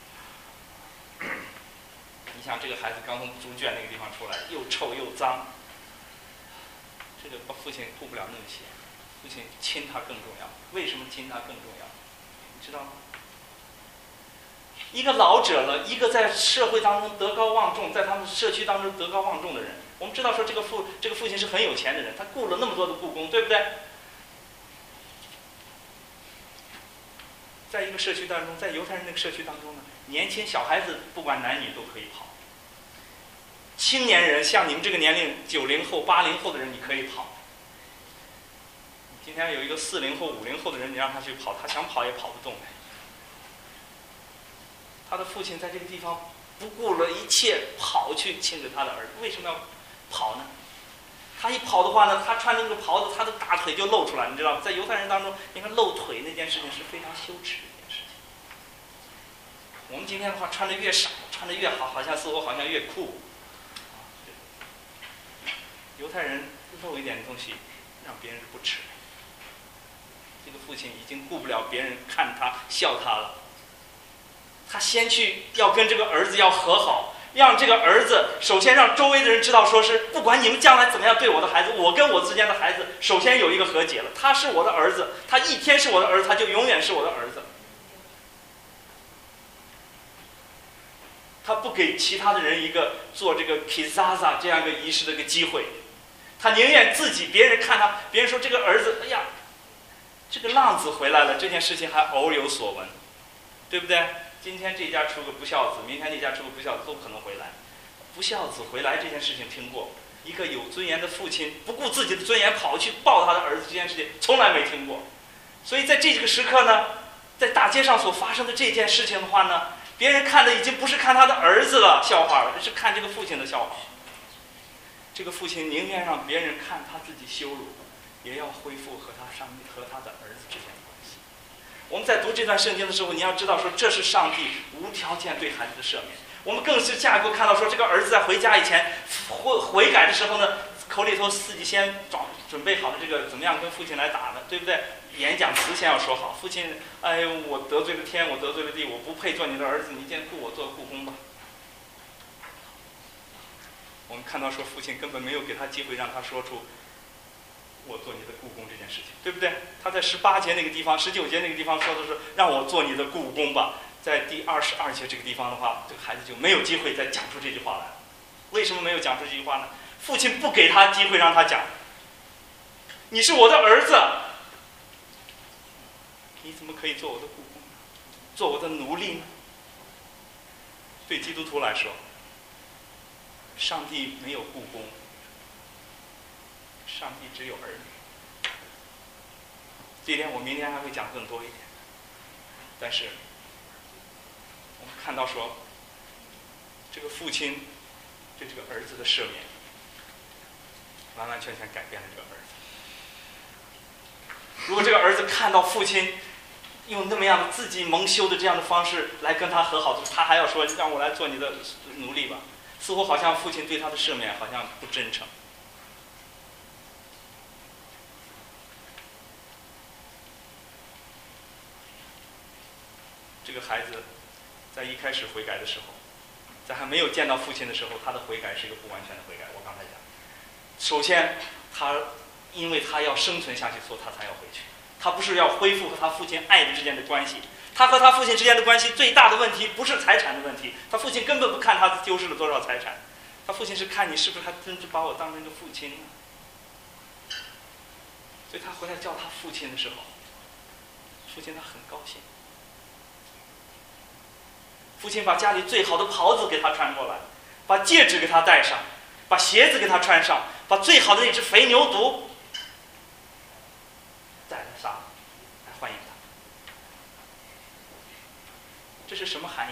你想这个孩子刚从猪圈那个地方出来，又臭又脏，这个父亲顾不了那么些，父亲亲他更重要。为什么亲他更重要？你知道吗？一个老者了，一个在社会当中德高望重，在他们社区当中德高望重的人，我们知道说这个父亲是很有钱的人，他雇了那么多的雇工，对不对？在一个社区当中，在犹太人那个社区当中呢，年轻小孩子不管男女都可以跑。青年人像你们这个年龄，90后、80后的人，你可以跑。今天有一个40后、50后的人，你让他去跑，他想跑也跑不动。他的父亲在这个地方不顾了一切跑去亲着他的儿子，为什么要跑呢？他一跑的话呢，他穿着那个袍子，他的大腿就露出来，你知道吗？在犹太人当中，你看露腿那件事情是非常羞耻的一件事情。我们今天的话，穿得越少，穿得越好，好像似乎好像越酷。犹太人露一点东西，让别人不耻。这个父亲已经顾不了别人看他笑他了，他先去要跟这个儿子要和好，让这个儿子首先让周围的人知道，说是不管你们将来怎么样对我的孩子，我跟我之间的孩子首先有一个和解了。他是我的儿子，他一天是我的儿子，他就永远是我的儿子。他不给其他的人一个做这个 kizaza 这样一个仪式的一个机会，他宁愿自己别人看他，别人说这个儿子，哎呀，这个浪子回来了，这件事情还偶有所闻，对不对？今天这家出个不孝子，明天那家出个不孝子，都可能回来。不孝子回来这件事情听过，一个有尊严的父亲不顾自己的尊严跑去抱他的儿子这件事情从来没听过。所以在这个时刻呢，在大街上所发生的这件事情的话呢，别人看的已经不是看他的儿子了笑话了，是看这个父亲的笑话。这个父亲宁愿让别人看他自己羞辱，也要恢复和他的儿子之间的关系。我们在读这段圣经的时候，你要知道说，这是上帝无条件对孩子的赦免。我们更是下一步看到说，这个儿子在回家以前悔改的时候呢，口里头自己先准备好了这个怎么样跟父亲来打呢，对不对？演讲词先要说好，父亲，哎，我得罪了天，我得罪了地，我不配做你的儿子，你先雇我做雇工吧。我们看到说，父亲根本没有给他机会让他说出我做你的雇工这件事情，对不对？他在18节那个地方、19节那个地方说的是让我做你的雇工吧。在第22节这个地方的话，这个孩子就没有机会再讲出这句话来。为什么没有讲出这句话呢？父亲不给他机会让他讲。你是我的儿子，你怎么可以做我的雇工呢？做我的奴隶呢？对基督徒来说，上帝没有雇工，上帝只有儿女。这一点我明天还会讲更多一点。但是我们看到说，这个父亲对这个儿子的赦免，完完全全改变了这个儿子。如果这个儿子看到父亲用那么样的自己蒙羞的这样的方式来跟他和好，他还要说让我来做你的奴隶吧。 似乎好像父亲对他的赦免好像不真诚。这个孩子在一开始悔改的时候，在还没有见到父亲的时候，他的悔改是一个不完全的悔改。我刚才讲，首先因为他要生存下去，所以他才要回去。他不是要恢复和他父亲爱的之间的关系。他和他父亲之间的关系最大的问题不是财产的问题，他父亲根本不看他丢失了多少财产，他父亲是看你是不是还真是把我当成一个父亲呢。所以他回来叫他父亲的时候，父亲他很高兴。父亲把家里最好的袍子给他穿过来，把戒指给他戴上，把鞋子给他穿上，把最好的那只肥牛犊宰了杀了，来欢迎他。这是什么含义？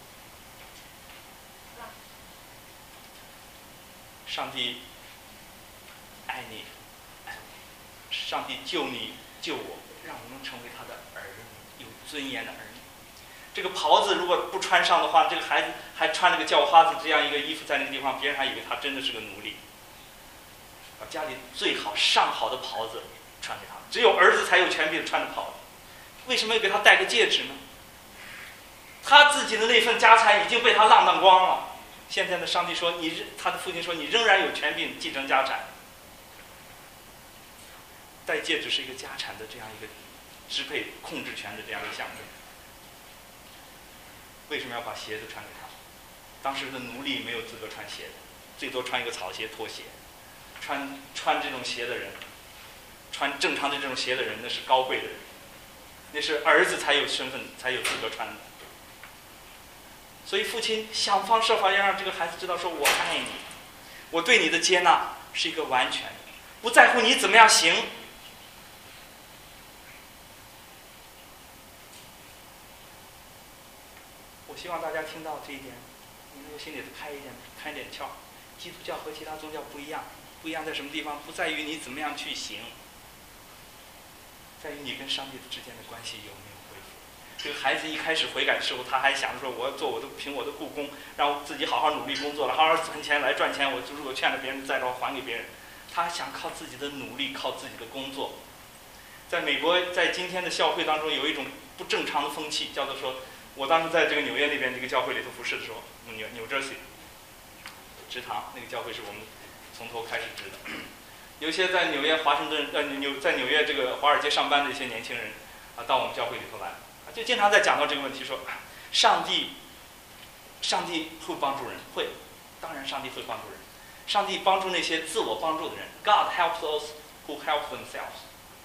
上帝爱你，上帝救你救我，让我们成为他的儿女，有尊严的儿女。这个袍子如果不穿上的话，这个孩子还穿了个叫花子这样一个衣服在那个地方，别人还以为他真的是个奴隶。把家里最好上好的袍子穿给他，只有儿子才有权柄穿的袍子。为什么要给他戴个戒指呢？他自己的那份家产已经被他浪荡光了。现在呢，上帝说他的父亲说你仍然有权柄继承家产。戴戒指是一个家产的这样一个支配控制权的这样一个象征。为什么要把鞋子穿给他？当时的奴隶没有资格穿鞋子，最多穿一个草鞋、拖鞋。穿这种鞋的人，穿正常的这种鞋的人，那是高贵的人，那是儿子才有身份、才有资格穿的。所以父亲想方设法要让这个孩子知道，说我爱你，我对你的接纳是一个完全的，不在乎你怎么样行。我希望大家听到这一点，你能够心里头开一点窍。基督教和其他宗教不一样，不一样在什么地方？不在于你怎么样去行，在于你跟上帝之间的关系有没有恢复。这个孩子一开始悔改的时候，他还想着说，我要做凭我的故宫，让我自己好好努力工作了，好好赚钱来赚钱。我如果欠了别人债的话，还给别人。他想靠自己的努力，靠自己的工作。在美国，在今天的教会当中，有一种不正常的风气，叫做说，我当时在这个纽约那边这个教会里头服侍的时候，New Jersey 职堂那个教会是我们从头开始支的。有一些在纽约在纽约这个华尔街上班的一些年轻人啊，到我们教会里头来，就经常在讲到这个问题，说上帝会帮助人，当然上帝会帮助人，上帝帮助那些自我帮助的人。God helps those who help themselves。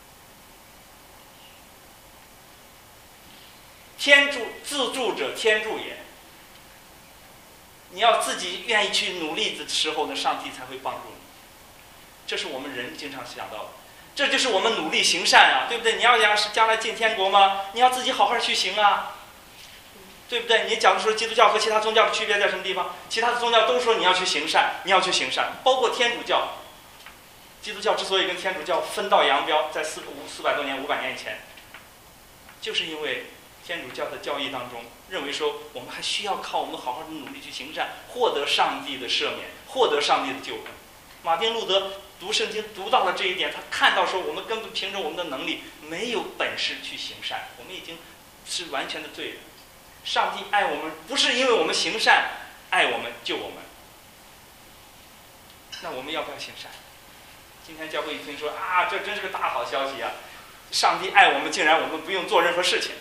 自助者天助也。你要自己愿意去努力的时候呢，上帝才会帮助你。这是我们人经常想到的，这就是我们努力行善啊，对不对？你要想是将来进天国吗？你要自己好好去行啊，对不对？你讲的说基督教和其他宗教的区别在什么地方？其他的宗教都说你要去行善，你要去行善，包括天主教。基督教之所以跟天主教分道扬镳，在400多年、500年以前，就是因为天主教的教义当中认为说，我们还需要靠我们好好的努力去行善，获得上帝的赦免，获得上帝的救恩。马丁路德读圣经读到了这一点，他看到说，我们根本凭着我们的能力没有本事去行善，我们已经是完全的罪人。上帝爱我们，不是因为我们行善爱我们救我们。那我们要不要行善？今天教会一听说啊，这真是个大好消息啊！上帝爱我们，竟然我们不用做任何事情。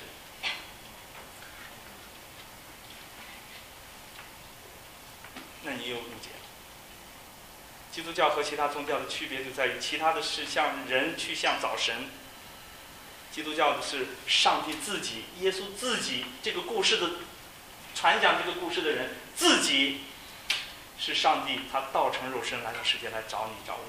那你又误解了。基督教和其他宗教的区别就在于，其他的是向人去向找神，基督教的是上帝自己，耶稣自己，这个故事的传讲这个故事的人自己是上帝，他道成肉身来到世界来找你找我。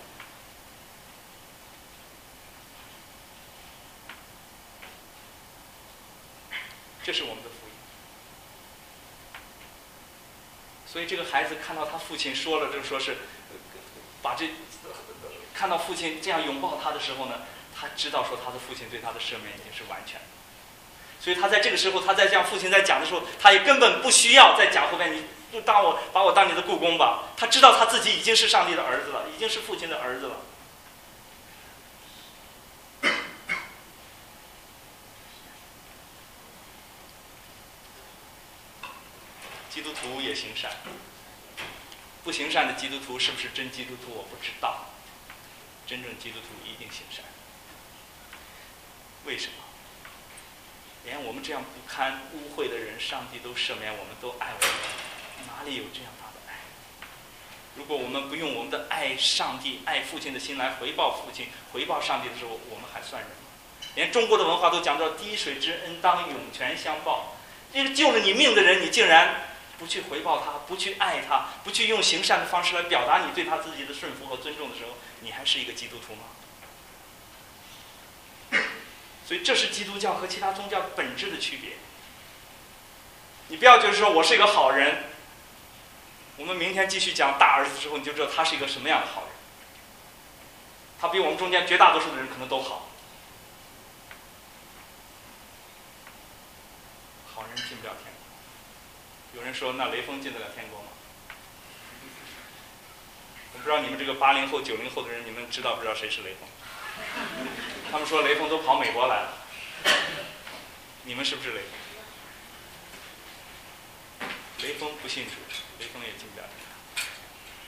这是我们的福音。所以这个孩子看到他父亲说了，就是说是看到父亲这样拥抱他的时候呢，他知道说他的父亲对他的赦免已经是完全的。 所以他在这个时候，他在向父亲在讲的时候，他也根本不需要再讲后面，你就把我当你的雇工吧。他知道他自己已经是上帝的儿子了，已经是父亲的儿子了。基督徒也行善，不行善的基督徒是不是真基督徒我不知道，真正基督徒一定行善。为什么？连我们这样不堪污秽的人，上帝都赦免我们，都爱我们，哪里有这样大的爱？如果我们不用我们的爱上帝、爱父亲的心来回报父亲、回报上帝的时候，我们还算人吗？连中国的文化都讲到滴水之恩当涌泉相报，这个救了你命的人，你竟然不去回报他，不去爱他，不去用行善的方式来表达你对他自己的顺服和尊重的时候，你还是一个基督徒吗？所以这是基督教和其他宗教本质的区别。你不要就是说我是一个好人，我们明天继续讲大儿子之后，你就知道他是一个什么样的好人。他比我们中间绝大多数的人可能都好。好人进不了天国。有人说，那雷锋进得了天国吗？我不知道你们这个80后、90后的人，你们知道不知道谁是雷锋？他们说雷锋都跑美国来了，你们是不是雷锋？雷锋不信主，雷锋也进不了天国。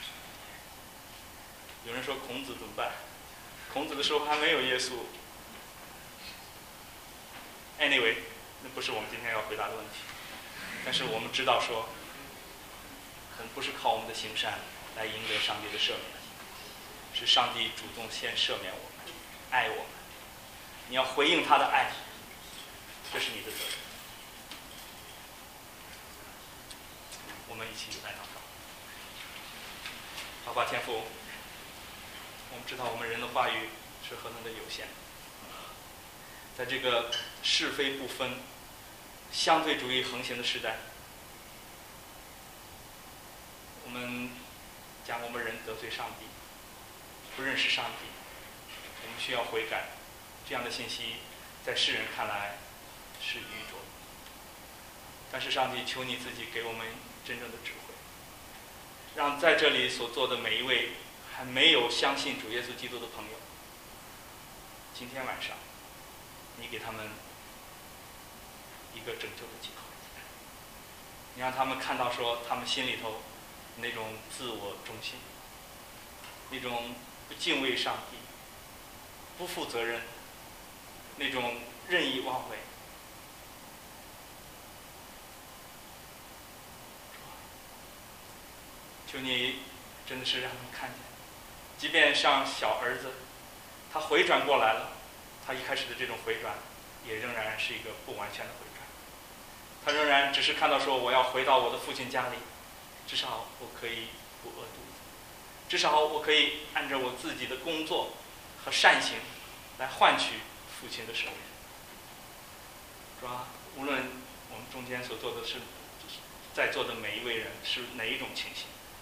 有人说孔子怎么办？孔子的时候还没有耶稣。Anyway， 那不是我们今天要回答的问题。但是我们知道说，我们不是靠我们的行善来赢得上帝的赦免，是上帝主动先赦免我们，爱我们。你要回应他的爱，这是你的责任。我们一起来祷告。好吧，天父，我们知道我们人的话语是何等的有限，在这个是非不分、相对主义横行的时代，我们讲我们人得罪上帝，不认识上帝，我们需要悔改。这样的信息在世人看来是愚拙，但是上帝，求你自己给我们真正的智慧，让在这里所做的每一位还没有相信主耶稣基督的朋友，今天晚上你给他们一个拯救的机会，你让他们看到说他们心里头那种自我中心，那种不敬畏上帝、不负责任，那种任意妄为。求你真的是让他们看见，即便像小儿子，他回转过来了，他一开始的这种回转也仍然是一个不完全的回转，他仍然只是看到说我要回到我的父亲家里，至少我可以不饿肚子，至少我可以按照我自己的工作和善行来换取父亲的赦免，是吧？无论我们中间所做的是在座的每一位人是哪一种情形，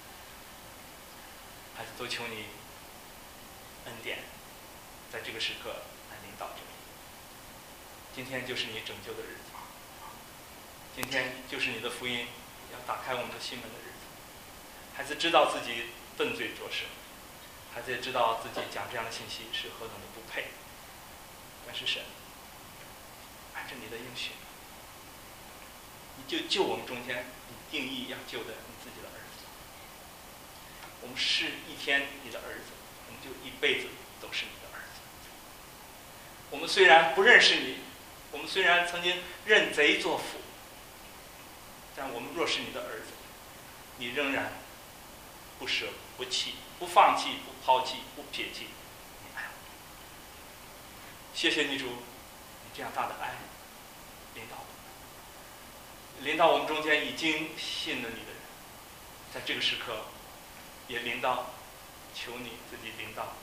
孩子都求你恩典，在这个时刻来领导着你。今天就是你拯救的日子，今天就是你的福音要打开我们的心门的日子。孩子知道自己笨罪拙舌，孩子也知道自己讲这样的信息是何等的不配，但是神按照你的应许，你就救我们中间你定义要救的你自己的儿子。我们是一天你的儿子，我们就一辈子都是你的儿子。我们虽然不认识你，我们虽然曾经认贼作父，但我们若是你的儿子，你仍然不舍不弃，不放弃，不抛弃，不撇弃，你爱我。谢谢你主，你这样大的爱领导我们，领导我们中间已经信了你的人，在这个时刻也领导，求你自己领导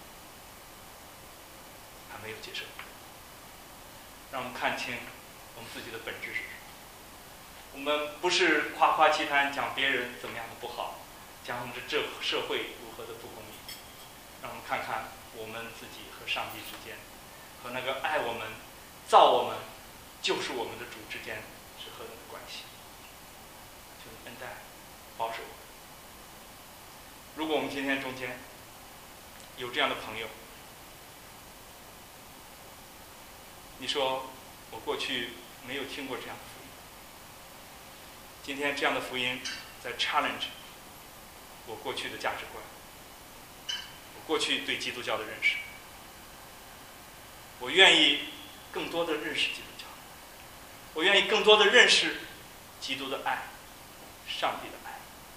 还没有接受，让我们看清我们自己的本质是什么。我们不是夸夸其谈讲别人怎么样的不好，讲我们这社会如何的不公义，让我们看看我们自己和上帝之间，和那个爱我们、造我们、 就是我们的主之间是何等的关系。求你恩待保守我。如果我们今天中间有这样的朋友，你说我过去没有听过这样的福音，今天这样的福音在 challenge 我过去的价值观，我过去对基督教的认识，我愿意更多的认识基督教，我愿意更多的认识基督的爱，上帝的爱。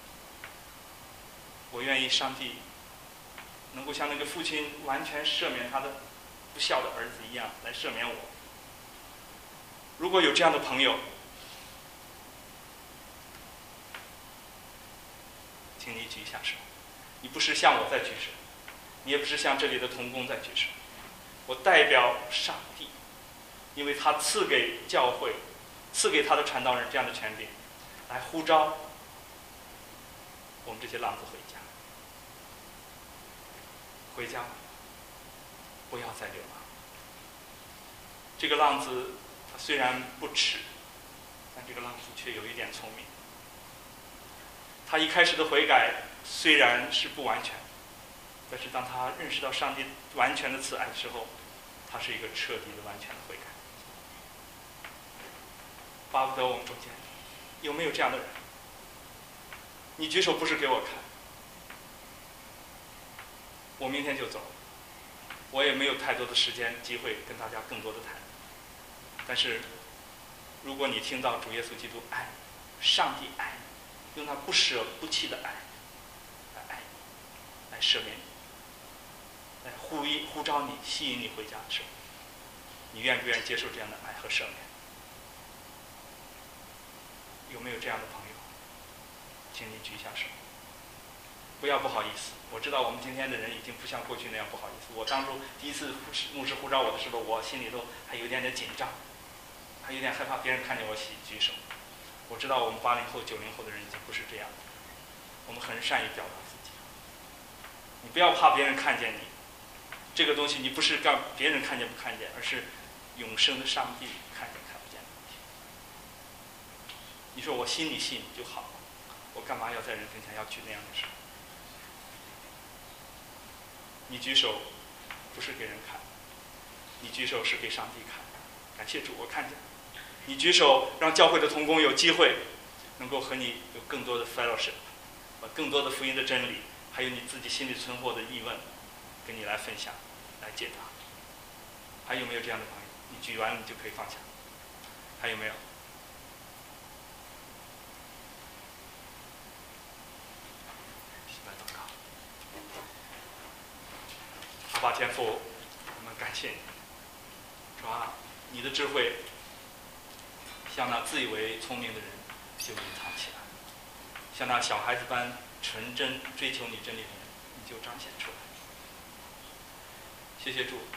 我愿意上帝能够像那个父亲完全赦免他的不孝的儿子一样来赦免我。如果有这样的朋友，请你举一下手。你不是向我在举手，你也不是向这里的同工在举手，我代表上帝，因为他赐给教会，赐给他的传道人这样的权柄，来呼召我们这些浪子回家。回家，不要再流浪。这个浪子他虽然不耻，但这个浪子却有一点聪明。他一开始的悔改虽然是不完全，但是当他认识到上帝完全的慈爱的时候，他是一个彻底的完全的悔改。巴不得我们中间有没有这样的人？你举手不是给我看，我明天就走，我也没有太多的时间机会跟大家更多的谈。但是如果你听到主耶稣基督爱你，上帝爱你，用他不舍不弃的爱来爱你，来赦免你，来呼召你，吸引你回家的时候，你愿不愿意接受这样的爱和赦免？有没有这样的朋友？请你举一下手。不要不好意思，我知道我们今天的人已经不像过去那样不好意思。我当初第一次牧师呼召我的时候，我心里头还有点紧张，还有点害怕别人看见我举手。我知道我们80后、90后的人已经不是这样的，我们很善于表达自己。你不要怕别人看见你，这个东西你不是让别人看见不看见，而是永生的上帝看见看不见的问题。你说我心里信就好了，我干嘛要在人跟前要举那样的手？你举手不是给人看，你举手是给上帝看。感谢主，我看见你举手，让教会的同工有机会能够和你有更多的 fellowship， 把更多的福音的真理，还有你自己心里存活的疑问跟你来分享，来解答。还有没有这样的朋友？你举完你就可以放下。还有没有？阿爸天父，我们感谢你，主啊，你的智慧像那自以为聪明的人就隐藏起来，像那小孩子般纯真追求你真理的人，你就彰显出来。谢谢主，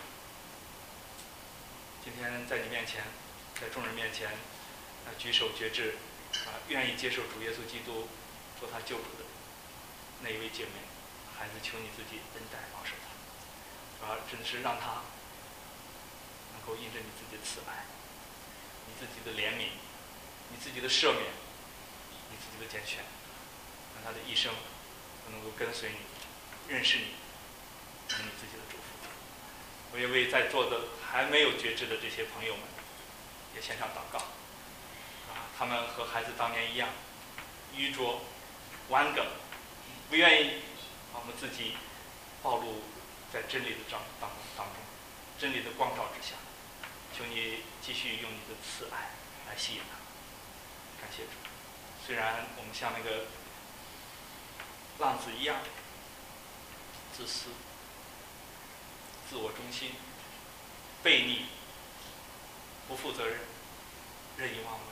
今天在你面前，在众人面前，举手决志，愿意接受主耶稣基督做他救主的那一位姐妹，孩子，求你自己恩待保守他。真的是让他能够因着你自己的慈爱，你自己的怜悯，你自己的赦免，你自己的拣选，让他的一生都能够跟随你，认识你，有你自己的祝福。我也为在座的还没有觉知的这些朋友们也献上祷告。他们和孩子当年一样，愚拙、顽梗，不愿意把我们自己暴露在真理的当中，真理的光照之下，求你继续用你的慈爱来吸引他。感谢主，虽然我们像那个浪子一样自私、自我中心、悖逆、不负责任、任意妄为，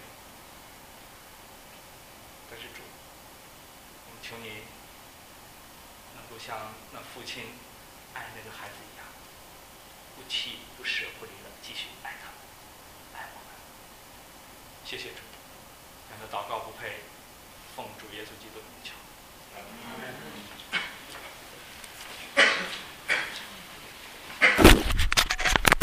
但是主，我们求你能够像那父亲爱那个孩子一样，不弃不舍不离的继续爱他，爱我们。谢谢主，让他祷告不配，奉主耶稣基督的名求。